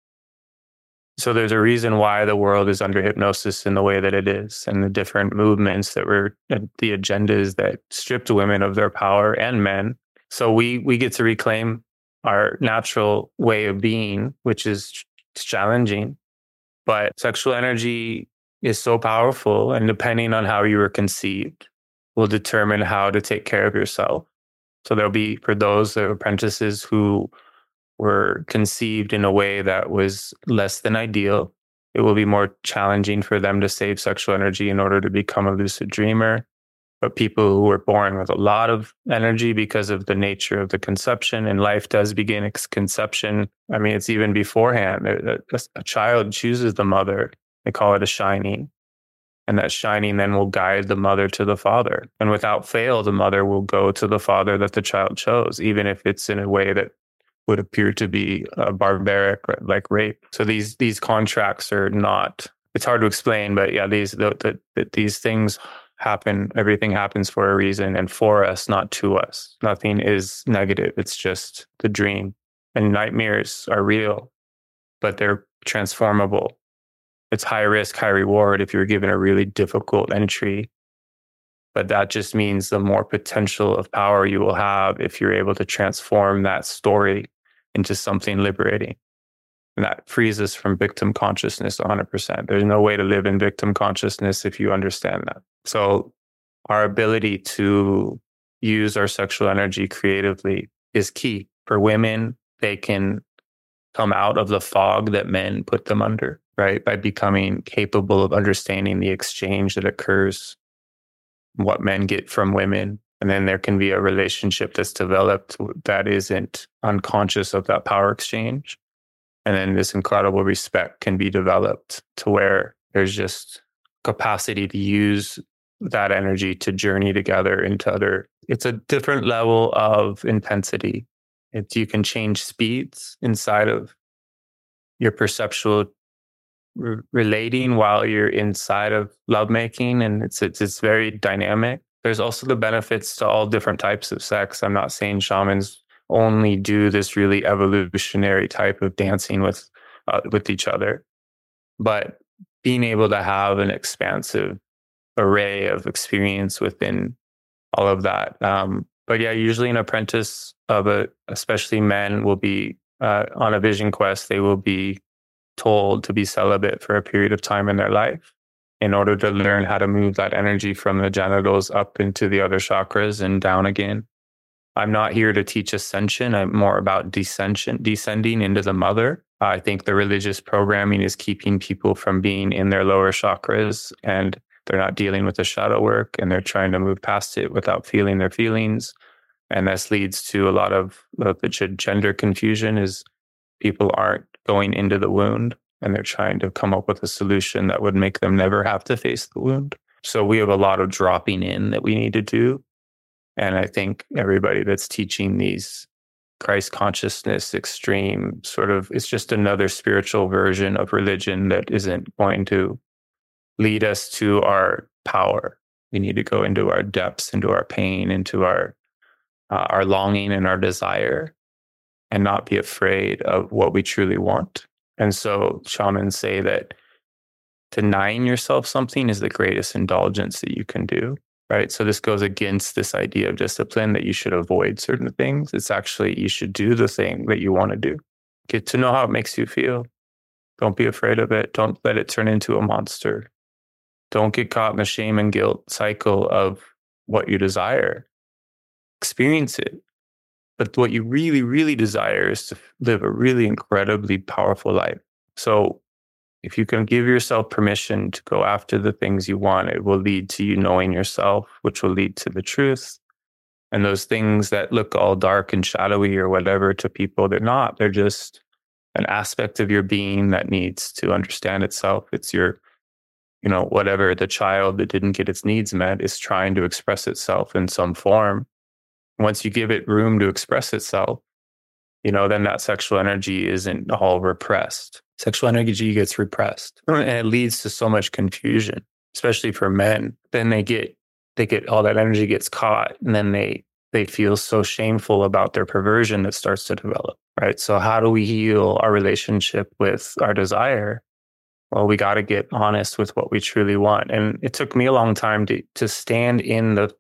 So there's a reason why the world is under hypnosis in the way that it is, and the different movements that were the agendas that stripped women of their power and men. So we we get to reclaim our natural way of being, which is challenging. But sexual energy is so powerful, and depending on how you were conceived, will determine how to take care of yourself. So there'll be, for those the apprentices who were conceived in a way that was less than ideal, it will be more challenging for them to save sexual energy in order to become a lucid dreamer. But people who were born with a lot of energy because of the nature of the conception, and life does begin at conception. I mean, it's even beforehand. A, a, a child chooses the mother. They call it a shining. And that shining then will guide the mother to the father. And without fail, the mother will go to the father that the child chose, even if it's in a way that would appear to be uh, barbaric, like rape. So these these contracts are not, it's hard to explain, but yeah, these the, the, the, these things happen. Everything happens for a reason, and for us, not to us. Nothing is negative. It's just the dream. And nightmares are real, but they're transformable. It's high risk, high reward if you're given a really difficult entry. But that just means the more potential of power you will have if you're able to transform that story into something liberating. And that frees us from victim consciousness one hundred percent. There's no way to live in victim consciousness if you understand that. So our ability to use our sexual energy creatively is key. For women, they can come out of the fog that men put them under, right? By becoming capable of understanding the exchange that occurs, what men get from women. And then there can be a relationship that's developed that isn't unconscious of that power exchange. And then this incredible respect can be developed to where there's just capacity to use that energy to journey together into other. It's a different level of intensity. It's, you can change speeds inside of your perceptual re- relating while you're inside of lovemaking, and it's, it's it's very dynamic. There's also the benefits to all different types of sex. I'm not saying shamans only do this really evolutionary type of dancing with uh, with each other, but being able to have an expansive array of experience within all of that. Um, but yeah, usually an apprentice of a, especially men, will be uh, on a vision quest. They will be told to be celibate for a period of time in their life in order to learn how to move that energy from the genitals up into the other chakras and down again. I'm not here to teach ascension. I'm more about descension, descending into the mother. I think the religious programming is keeping people from being in their lower chakras, and they're not dealing with the shadow work, and they're trying to move past it without feeling their feelings. And this leads to a lot of the gender confusion, is people aren't going into the wound, and they're trying to come up with a solution that would make them never have to face the wound. So we have a lot of dropping in that we need to do. And I think everybody that's teaching these Christ consciousness extreme sort of, it's just another spiritual version of religion that isn't going to lead us to our power. We need to go into our depths, into our pain, into our uh, our longing and our desire, and not be afraid of what we truly want. And so shamans say that denying yourself something is the greatest indulgence that you can do, right? So this goes against this idea of discipline that you should avoid certain things. It's actually, you should do the thing that you want to do. Get to know how it makes you feel. Don't be afraid of it. Don't let it turn into a monster. Don't get caught in the shame and guilt cycle of what you desire. Experience it. But what you really, really desire is to live a really incredibly powerful life. So If you can give yourself permission to go after the things you want, it will lead to you knowing yourself, which will lead to the truth. And those things that look all dark and shadowy or whatever to people, they're not. They're just an aspect of your being that needs to understand itself. It's your, you know, whatever the child that didn't get its needs met is trying to express itself in some form. Once you give it room to express itself, you know, then that sexual energy isn't all repressed. Sexual energy gets repressed, and it leads to so much confusion, especially for men. Then they get, they get all that energy gets caught, and then they they feel so shameful about their perversion that starts to develop, right? So how do we heal our relationship with our desire? Well, we got to get honest with what we truly want. And it took me a long time to to stand in the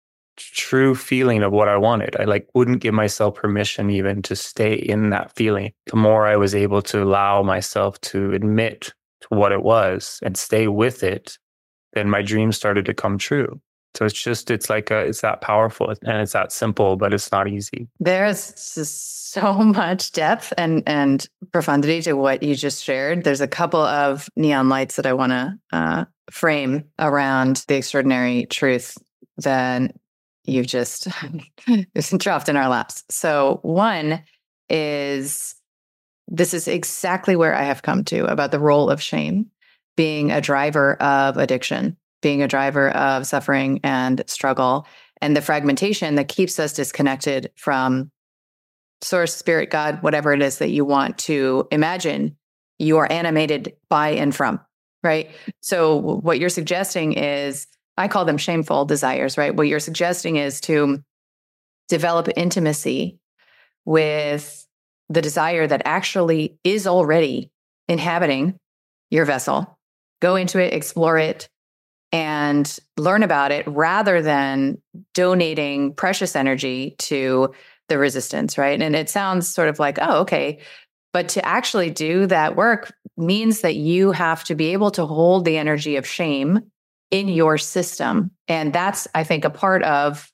true feeling of what I wanted. I like wouldn't give myself permission even to stay in that feeling. The more I was able to allow myself to admit to what it was and stay with it, then my dreams started to come true. So it's just, it's like, a, it's that powerful and it's that simple, but it's not easy. There's just so much depth and, and profundity to what you just shared. There's a couple of neon lights that I want to uh, frame around the extraordinary truth that you've just dropped in our laps. So one is, this is exactly where I have come to about the role of shame being a driver of addiction, being a driver of suffering and struggle, and the fragmentation that keeps us disconnected from source, spirit, God, whatever it is that you want to imagine you are animated by and from, right? So what you're suggesting is, I call them shameful desires, right? What you're suggesting is to develop intimacy with the desire that actually is already inhabiting your vessel. Go into it, explore it, and learn about it rather than donating precious energy to the resistance, right? And it sounds sort of like, oh, okay. But to actually do that work means that you have to be able to hold the energy of shame in your system. And that's, I think, a part of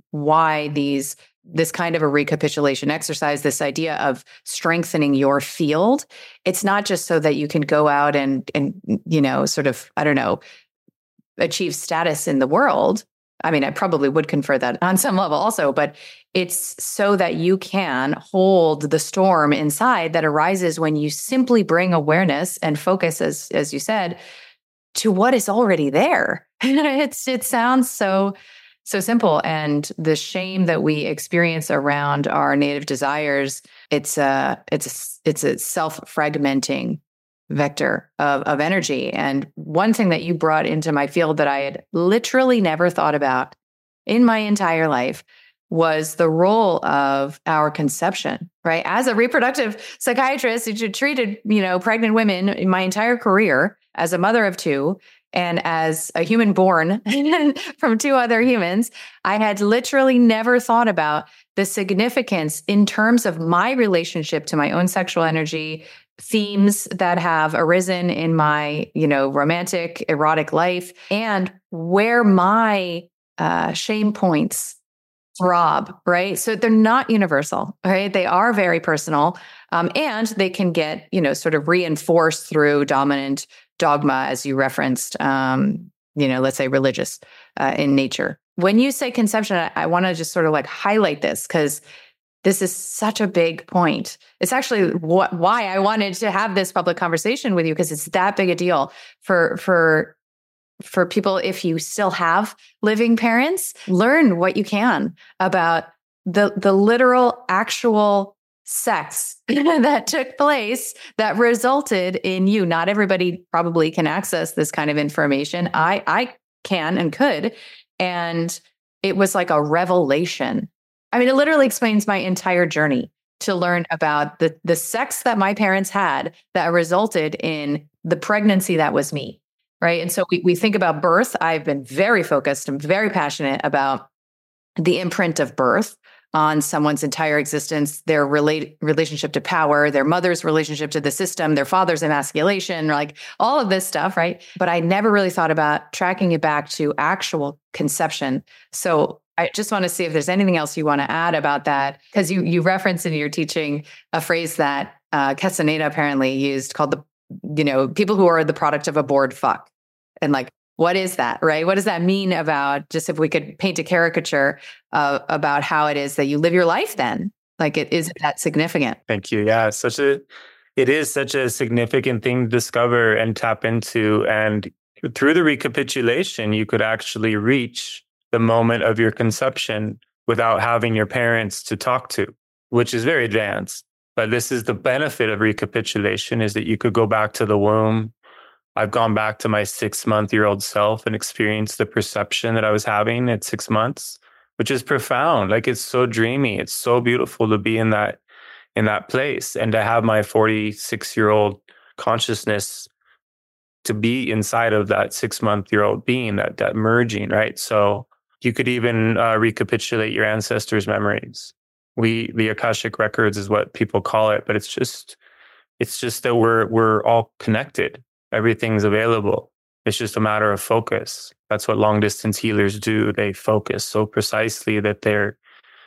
why these this kind of a recapitulation exercise, this idea of strengthening your field. It's not just so that you can go out and, and you know, sort of, I don't know, achieve status in the world. I mean, I probably would confer that on some level also, but it's so that you can hold the storm inside that arises when you simply bring awareness and focus, as as you said, to what is already there. it's it sounds so so simple, and the shame that we experience around our native desires, it's a it's a, it's a self-fragmenting vector of of energy. And one thing that you brought into my field that I had literally never thought about in my entire life was the role of our conception, right? As a reproductive psychiatrist who treated, you know, pregnant women in my entire career, as a mother of two, and as a human born from two other humans, I had literally never thought about the significance in terms of my relationship to my own sexual energy, themes that have arisen in my, you know, romantic, erotic life, and where my uh, shame points throb, right? So they're not universal, right? They are very personal, um, and they can get, you know, sort of reinforced through dominant dogma, as you referenced, um, you know, let's say religious uh, in nature. When you say conception, I, I want to just sort of like highlight this because this is such a big point. It's actually wh- why I wanted to have this public conversation with you, because it's that big a deal for for for people. If you still have living parents, learn what you can about the the literal, actual sex that took place that resulted in you. Not everybody probably can access this kind of information. I I can and could, and it was like a revelation. I mean, it literally explains my entire journey to learn about the the sex that my parents had that resulted in the pregnancy that was me, right? And so we we think about birth. I've been very focused and very passionate about the imprint of birth on someone's entire existence, their relate, relationship to power, their mother's relationship to the system, their father's emasculation, like all of this stuff, right? But I never really thought about tracking it back to actual conception. So I just want to see if there's anything else you want to add about that, because you you referenced in your teaching a phrase that uh, Castaneda apparently used called the you know, people who are the product of a bored fuck. And like, what is that, right? What does that mean about, just if we could paint a caricature uh, about how it is that you live your life then? Like, it isn't that significant. Thank you. Yeah, such a, it is such a significant thing to discover and tap into. And through the recapitulation, you could actually reach the moment of your conception without having your parents to talk to, which is very advanced. But this is the benefit of recapitulation, is that you could go back to the womb. I've gone back to my six-month-year-old self and experienced the perception that I was having at six months, which is profound. Like, it's so dreamy. It's so beautiful to be in that in that place, and to have my forty-six-year-old consciousness to be inside of that six-month-year-old being, that that merging, right? So you could even uh, recapitulate your ancestors' memories. We, the Akashic records is what people call it, but it's just it's just that we're we're all connected. Everything's available. It's just a matter of focus. That's what long distance healers do. They focus so precisely that they're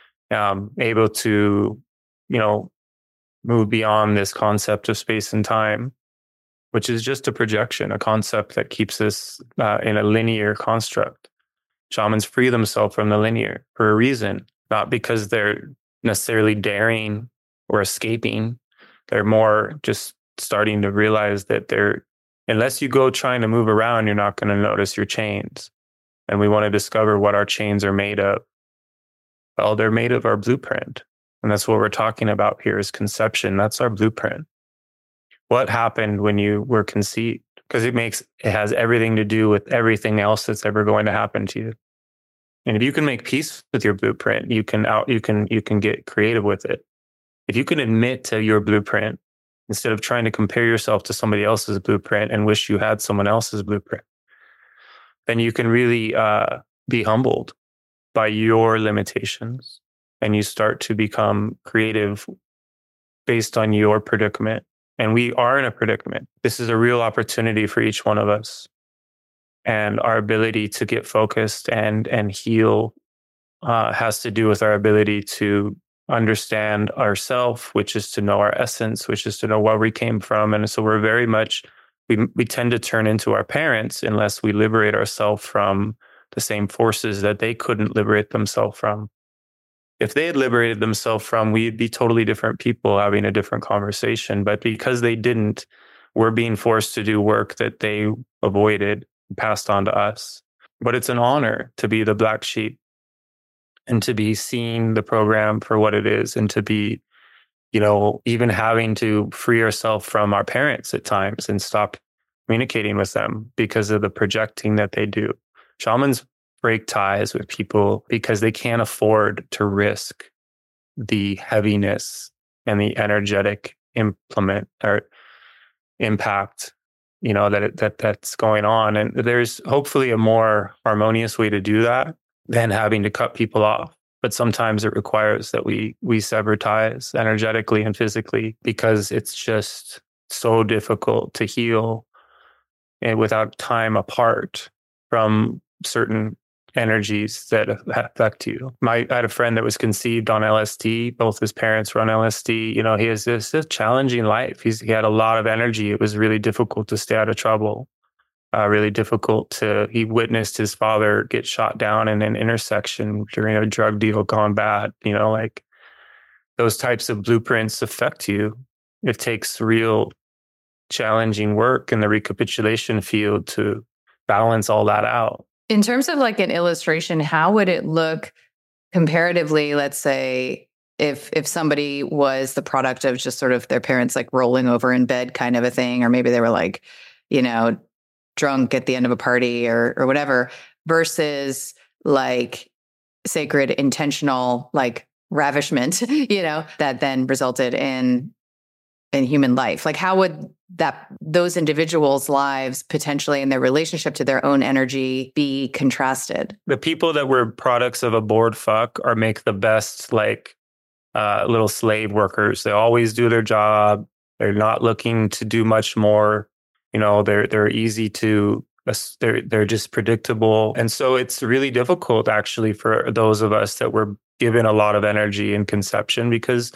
um, able to, you know, move beyond this concept of space and time, which is just a projection, a concept that keeps us uh, in a linear construct. Shamans free themselves from the linear for a reason, not because they're necessarily daring or escaping. They're more just starting to realize that they're, unless you go trying to move around, you're not going to notice your chains. And we want to discover what our chains are made of. Well, they're made of our blueprint. And that's what we're talking about here, is conception. That's our blueprint. What happened when you were conceived? Because it makes, it has everything to do with everything else that's ever going to happen to you. And if you can make peace with your blueprint, you can out, you can, you can get creative with it. If you can admit to your blueprint, instead of trying to compare yourself to somebody else's blueprint and wish you had someone else's blueprint, then you can really uh, be humbled by your limitations, and you start to become creative based on your predicament. And we are in a predicament. This is a real opportunity for each one of us. And our ability to get focused and and heal uh, has to do with our ability to understand ourself, which is to know our essence, which is to know where we came from. And so we're very much, we we tend to turn into our parents unless we liberate ourselves from the same forces that they couldn't liberate themselves from. If they had liberated themselves from, we'd be totally different people having a different conversation. But because they didn't, we're being forced to do work that they avoided, passed on to us. But it's an honor to be the black sheep and to be seeing the program for what it is, and to be, you know, even having to free ourselves from our parents at times and stop communicating with them because of the projecting that they do. Shamans break ties with people because they can't afford to risk the heaviness and the energetic implement or impact, you know, that it, that that's going on. And there's hopefully a more harmonious way to do that than having to cut people off. But sometimes it requires that we we sever ties energetically and physically, because it's just so difficult to heal and without time apart from certain energies that affect you. My, I had a friend that was conceived on L S D. Both his parents were on L S D. You know, he has this, this challenging life. He's, he had a lot of energy. It was really difficult to stay out of trouble. Uh, really difficult to, he witnessed his father get shot down in an intersection during a drug deal gone bad. You know, like those types of blueprints affect you. It takes real challenging work in the recapitulation field to balance all that out. In terms of like an illustration, how would it look comparatively, let's say, if if somebody was the product of just sort of their parents like rolling over in bed kind of a thing, or maybe they were like, you know, drunk at the end of a party or or whatever, versus like sacred intentional like ravishment, you know, that then resulted in in human life. Like how would that those individuals' lives potentially in their relationship to their own energy be contrasted? The people that were products of a bored fuck are make the best like uh, little slave workers. They always do their job. They're not looking to do much more. You know, they're they're easy to they're they're just predictable. And so it's really difficult actually for those of us that were given a lot of energy in conception, because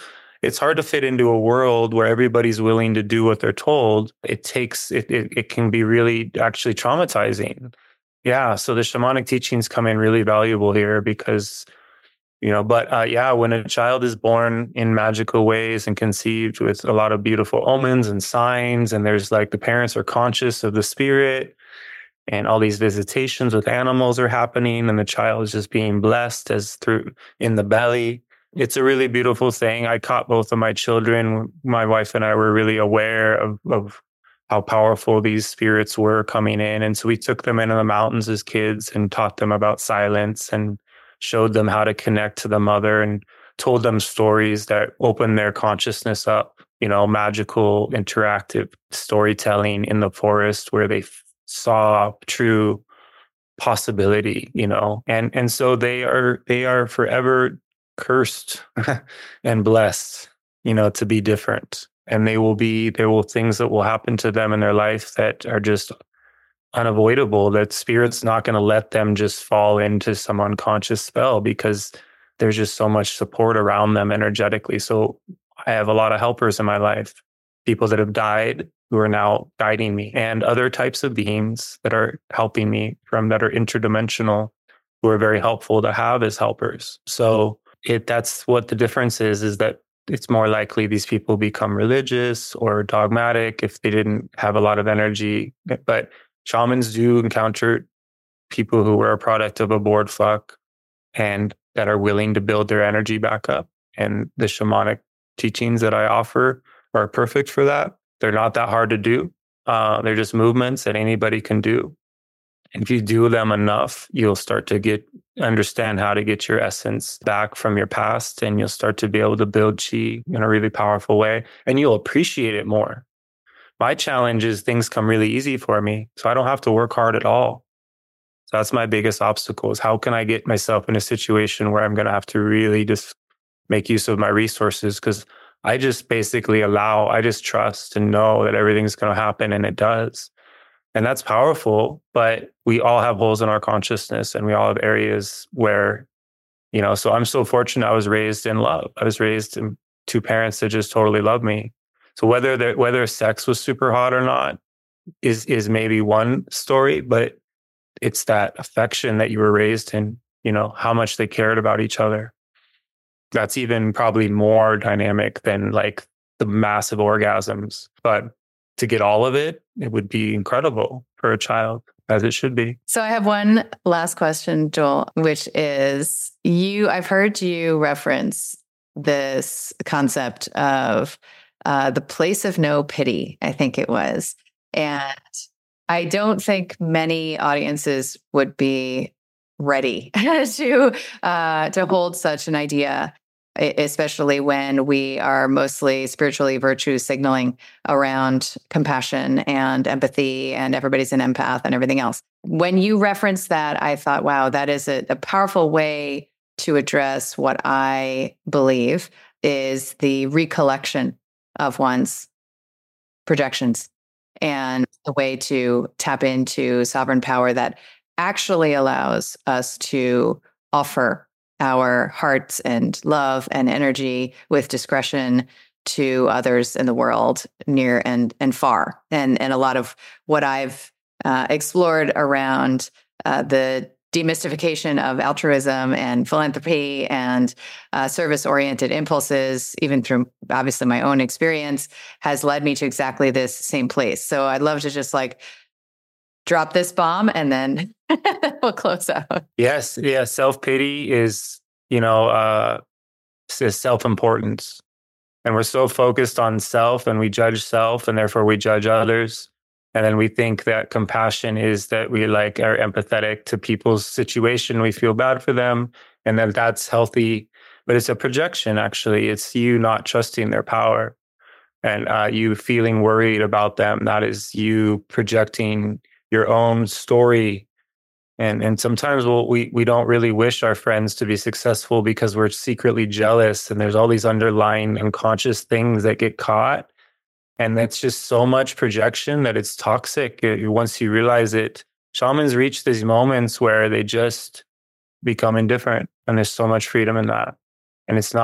it's hard to fit into a world where everybody's willing to do what they're told. It takes, it, it, it can be really actually traumatizing. Yeah. So the shamanic teachings come in really valuable here because, you know, but uh, yeah, when a child is born in magical ways and conceived with a lot of beautiful omens and signs, and there's like the parents are conscious of the spirit, and all these visitations with animals are happening, and the child is just being blessed as through in the belly. It's a really beautiful thing. I caught both of my children. My wife and I were really aware of, of how powerful these spirits were coming in. And so we took them into the mountains as kids and taught them about silence and showed them how to connect to the mother and told them stories that opened their consciousness up, you know, magical, interactive storytelling in the forest where they f- saw true possibility, you know, and, and so they are, they are forever cursed and blessed, you know, to be different. And they will be, there will things that will happen to them in their life that are just unavoidable, that spirit's not going to let them just fall into some unconscious spell because there's just so much support around them energetically. So I have a lot of helpers in my life, people that have died who are now guiding me, and other types of beings that are helping me from that are interdimensional, who are very helpful to have as helpers. So it that's what the difference is, is that it's more likely these people become religious or dogmatic if they didn't have a lot of energy. But shamans do encounter people who are a product of a board fuck and that are willing to build their energy back up. And the shamanic teachings that I offer are perfect for that. They're not that hard to do. Uh, they're just movements that anybody can do. And if you do them enough, you'll start to get understand how to get your essence back from your past, and you'll start to be able to build chi in a really powerful way, and you'll appreciate it more. My challenge is things come really easy for me, so I don't have to work hard at all. So that's my biggest obstacle, is how can I get myself in a situation where I'm going to have to really just make use of my resources, because I just basically allow, I just trust and know that everything's going to happen, and it does. And that's powerful, but we all have holes in our consciousness, and we all have areas where, you know, so I'm so fortunate I was raised in love. I was raised in two parents that just totally love me. So whether the, whether sex was super hot or not is is maybe one story, but it's that affection that you were raised in, you know, how much they cared about each other. That's even probably more dynamic than like the massive orgasms. But to get all of it, it would be incredible for a child, as it should be. So I have one last question, Joel, which is you, I've heard you reference this concept of uh, the place of no pity, I think it was. And I don't think many audiences would be ready to uh, to hold such an idea, especially when we are mostly spiritually virtue signaling around compassion and empathy, and everybody's an empath and everything else. When you referenced that, I thought, wow, that is a, a powerful way to address what I believe is the recollection of one's projections, and the way to tap into sovereign power that actually allows us to offer our hearts and love and energy with discretion to others in the world, near and and far. And and a lot of what I've uh, explored around uh, the demystification of altruism and philanthropy and uh, service-oriented impulses, even through obviously my own experience, has led me to exactly this same place. So I'd love to just like drop this bomb and then we'll close out. Yes. Yeah. Self-pity is, you know, uh, is self-importance. And we're so focused on self, and we judge self, and therefore we judge others. And then we think that compassion is that we like are empathetic to people's situation. We feel bad for them, and that that's healthy. But it's a projection, actually. It's you not trusting their power, and uh, you feeling worried about them. That is you projecting your own story. And and sometimes we'll, we we don't really wish our friends to be successful because we're secretly jealous, and there's all these underlying unconscious things that get caught. And that's just so much projection that it's toxic. It, once you realize it, shamans reach these moments where they just become indifferent, and there's so much freedom in that. And it's not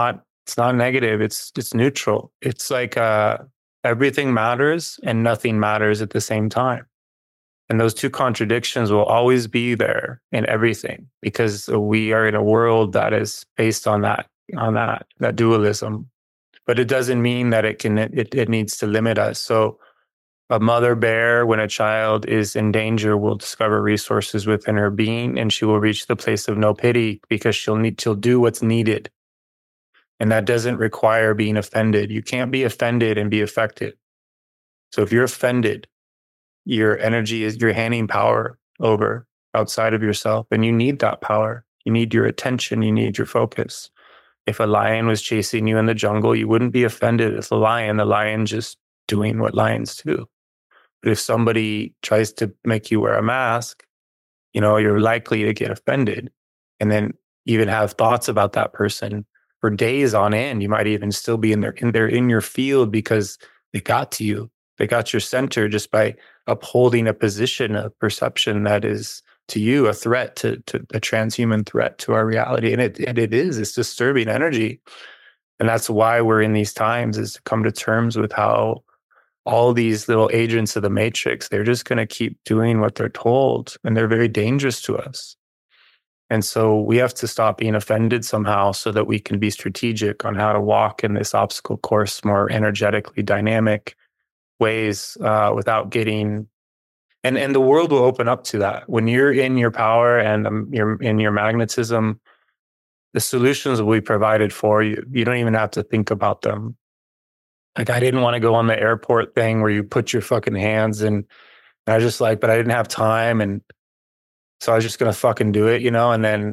It's not negative. It's it's neutral. It's like uh, everything matters and nothing matters at the same time. And those two contradictions will always be there in everything, because we are in a world that is based on that, on that, that dualism. But it doesn't mean that it can, it, it needs to limit us. So a mother bear, when a child is in danger, will discover resources within her being, and she will reach the place of no pity, because she'll need, she'll do what's needed. And that doesn't require being offended. You can't be offended and be affected. So if you're offended, your energy is, you're handing power over outside of yourself, and you need that power. You need your attention. You need your focus. If a lion was chasing you in the jungle, you wouldn't be offended at the lion. The lion just doing what lions do. But if somebody tries to make you wear a mask, you know, you're likely to get offended, and then even have thoughts about that person for days on end. You might even still be in their, in their, in your field, because they got to you. They got your center just by upholding a position of perception that is to you a threat, to, to a transhuman threat to our reality. And it, and it is, it's disturbing energy. And that's why we're in these times, is to come to terms with how all these little agents of the matrix, they're just going to keep doing what they're told, and they're very dangerous to us. And so we have to stop being offended somehow, so that we can be strategic on how to walk in this obstacle course more energetically dynamic ways, uh, without getting, and, and the world will open up to that. When you're in your power and um, you're in your magnetism, the solutions will be provided for you. You don't even have to think about them. Like, I didn't want to go on the airport thing where you put your fucking hands in, and I was just like, but I didn't have time. And so I was just going to fucking do it, you know? And then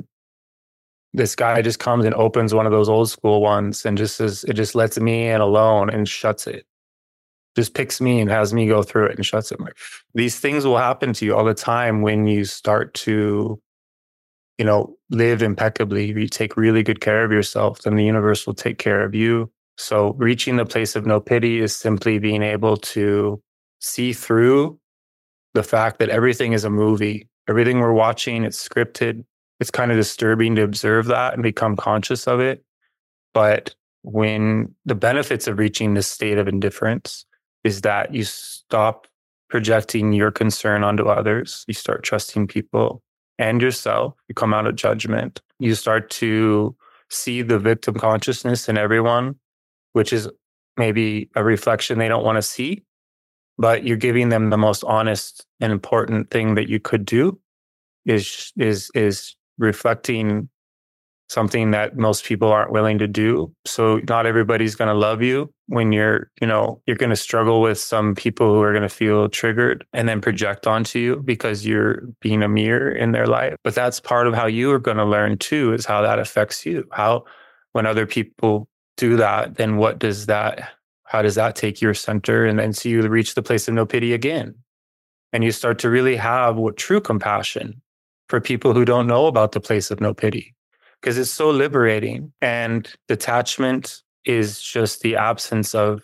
this guy just comes and opens one of those old school ones, and just says, it just lets me in alone and shuts it. Just picks me and has me go through it and shuts it. Like, these things will happen to you all the time when you start to, you know, live impeccably. You take really good care of yourself, then the universe will take care of you. So reaching the place of no pity is simply being able to see through the fact that everything is a movie. Everything we're watching, it's scripted. It's kind of disturbing to observe that and become conscious of it. But when the benefits of reaching this state of indifference is that you stop projecting your concern onto others. You start trusting people and yourself. You come out of judgment. You start to see the victim consciousness in everyone, which is maybe a reflection they don't want to see, but you're giving them the most honest and important thing that you could do, is, is, is reflecting something that most people aren't willing to do. So not everybody's going to love you when you're, you know, you're going to struggle with some people who are going to feel triggered and then project onto you because you're being a mirror in their life. But that's part of how you are going to learn too, is how that affects you. How, when other people do that, then what does that, how does that take your center? And then so you reach the place of no pity again. And you start to really have what true compassion for people who don't know about the place of no pity. Because it's so liberating, and detachment is just the absence of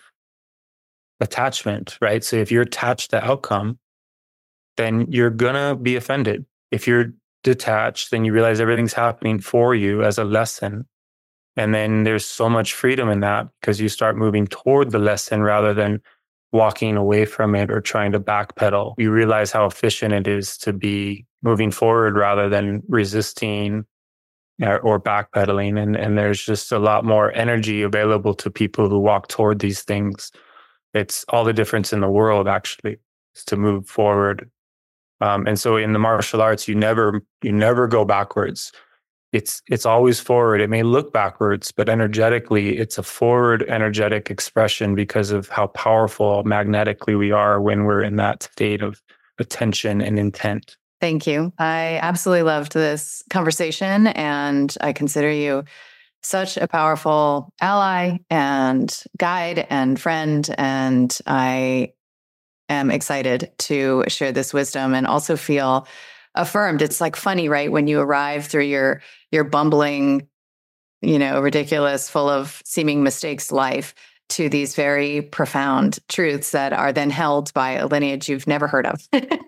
attachment, right? So if you're attached to outcome, then you're going to be offended. If you're detached, then you realize everything's happening for you as a lesson. And then there's so much freedom in that, because you start moving toward the lesson rather than walking away from it or trying to backpedal. You realize how efficient it is to be moving forward rather than resisting or backpedaling. And, and there's just a lot more energy available to people who walk toward these things. It's all the difference in the world, actually, is to move forward. Um, and so in the martial arts, you never, you never go backwards. It's, it's always forward. It may look backwards, but energetically, it's a forward energetic expression because of how powerful magnetically we are when we're in that state of attention and intent. Thank you. I absolutely loved this conversation, and I consider you such a powerful ally and guide and friend. And I am excited to share this wisdom and also feel affirmed. It's like funny, right? When you arrive through your, your bumbling, you know, ridiculous, full of seeming mistakes life to these very profound truths that are then held by a lineage you've never heard of.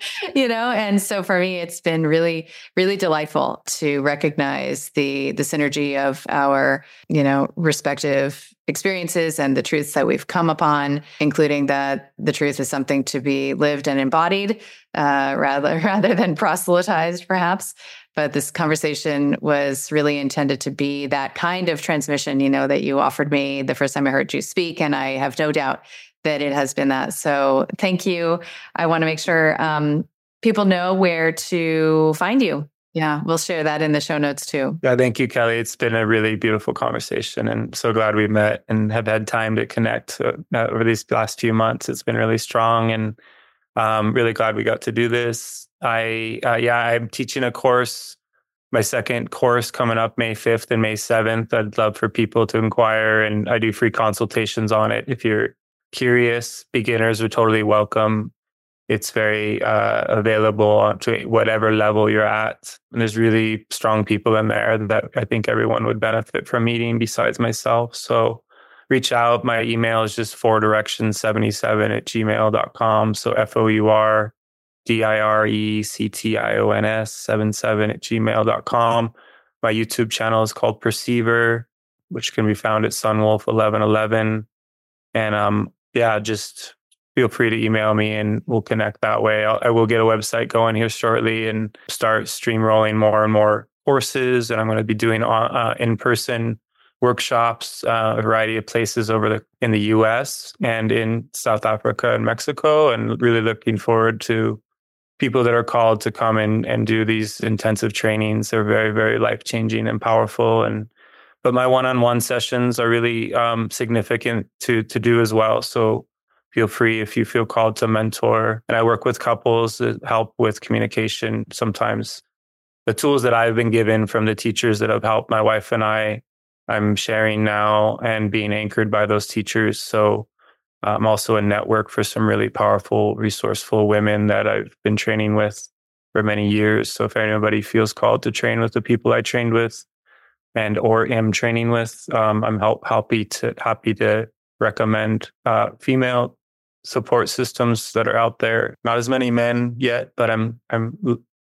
you know, and so for me, it's been really, really delightful to recognize the the synergy of our, you know, respective experiences and the truths that we've come upon, including that the truth is something to be lived and embodied, uh, rather rather than proselytized, perhaps. But this conversation was really intended to be that kind of transmission, you know, that you offered me the first time I heard you speak. And I have no doubt that it has been that. So thank you. I want to make sure um, people know where to find you. Yeah, we'll share that in the show notes too. Yeah, thank you, Kelly. It's been a really beautiful conversation and so glad we met and have had time to connect uh, over these last few months. It's been really strong and um, really glad we got to do this. I, uh, yeah, I'm teaching a course, my second course coming up May fifth and May seventh. I'd love for people to inquire and I do free consultations on it. If you're curious, beginners are totally welcome. It's very uh, available to whatever level you're at. And there's really strong people in there that I think everyone would benefit from meeting besides myself. So reach out. My email is just four directions seventy-seven at gmail dot com. So F O U R D I R E C T I O N S seventy-seven at gmail dot com. My YouTube channel is called Perceiver, which can be found at Sunwolf eleven eleven. And um, yeah, just feel free to email me and we'll connect that way. I'll, I will get a website going here shortly and start stream rolling more and more courses. And I'm going to be doing uh, in-person workshops, uh, a variety of places over the in the U S and in South Africa and Mexico, and really looking forward to people that are called to come in and do these intensive trainings. They're very, very life-changing and powerful. And but my one-on-one sessions are really um, significant to to do as well. So feel free if you feel called to mentor. And I work with couples that help with communication. Sometimes the tools that I've been given from the teachers that have helped my wife and I, I'm sharing now and being anchored by those teachers. So I'm also a network for some really powerful, resourceful women that I've been training with for many years. So if anybody feels called to train with the people I trained with and or am training with, um, I'm help, happy to happy to recommend uh, female support systems that are out there. Not as many men yet, but I'm I'm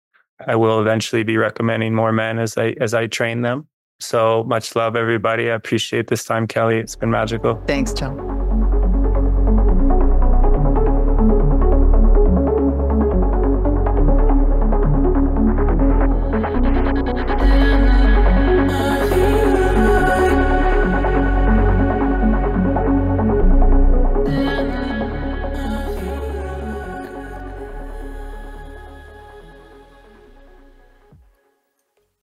I will eventually be recommending more men as I as I train them. So much love, everybody. I appreciate this time, Kelly. It's been magical. Thanks, John.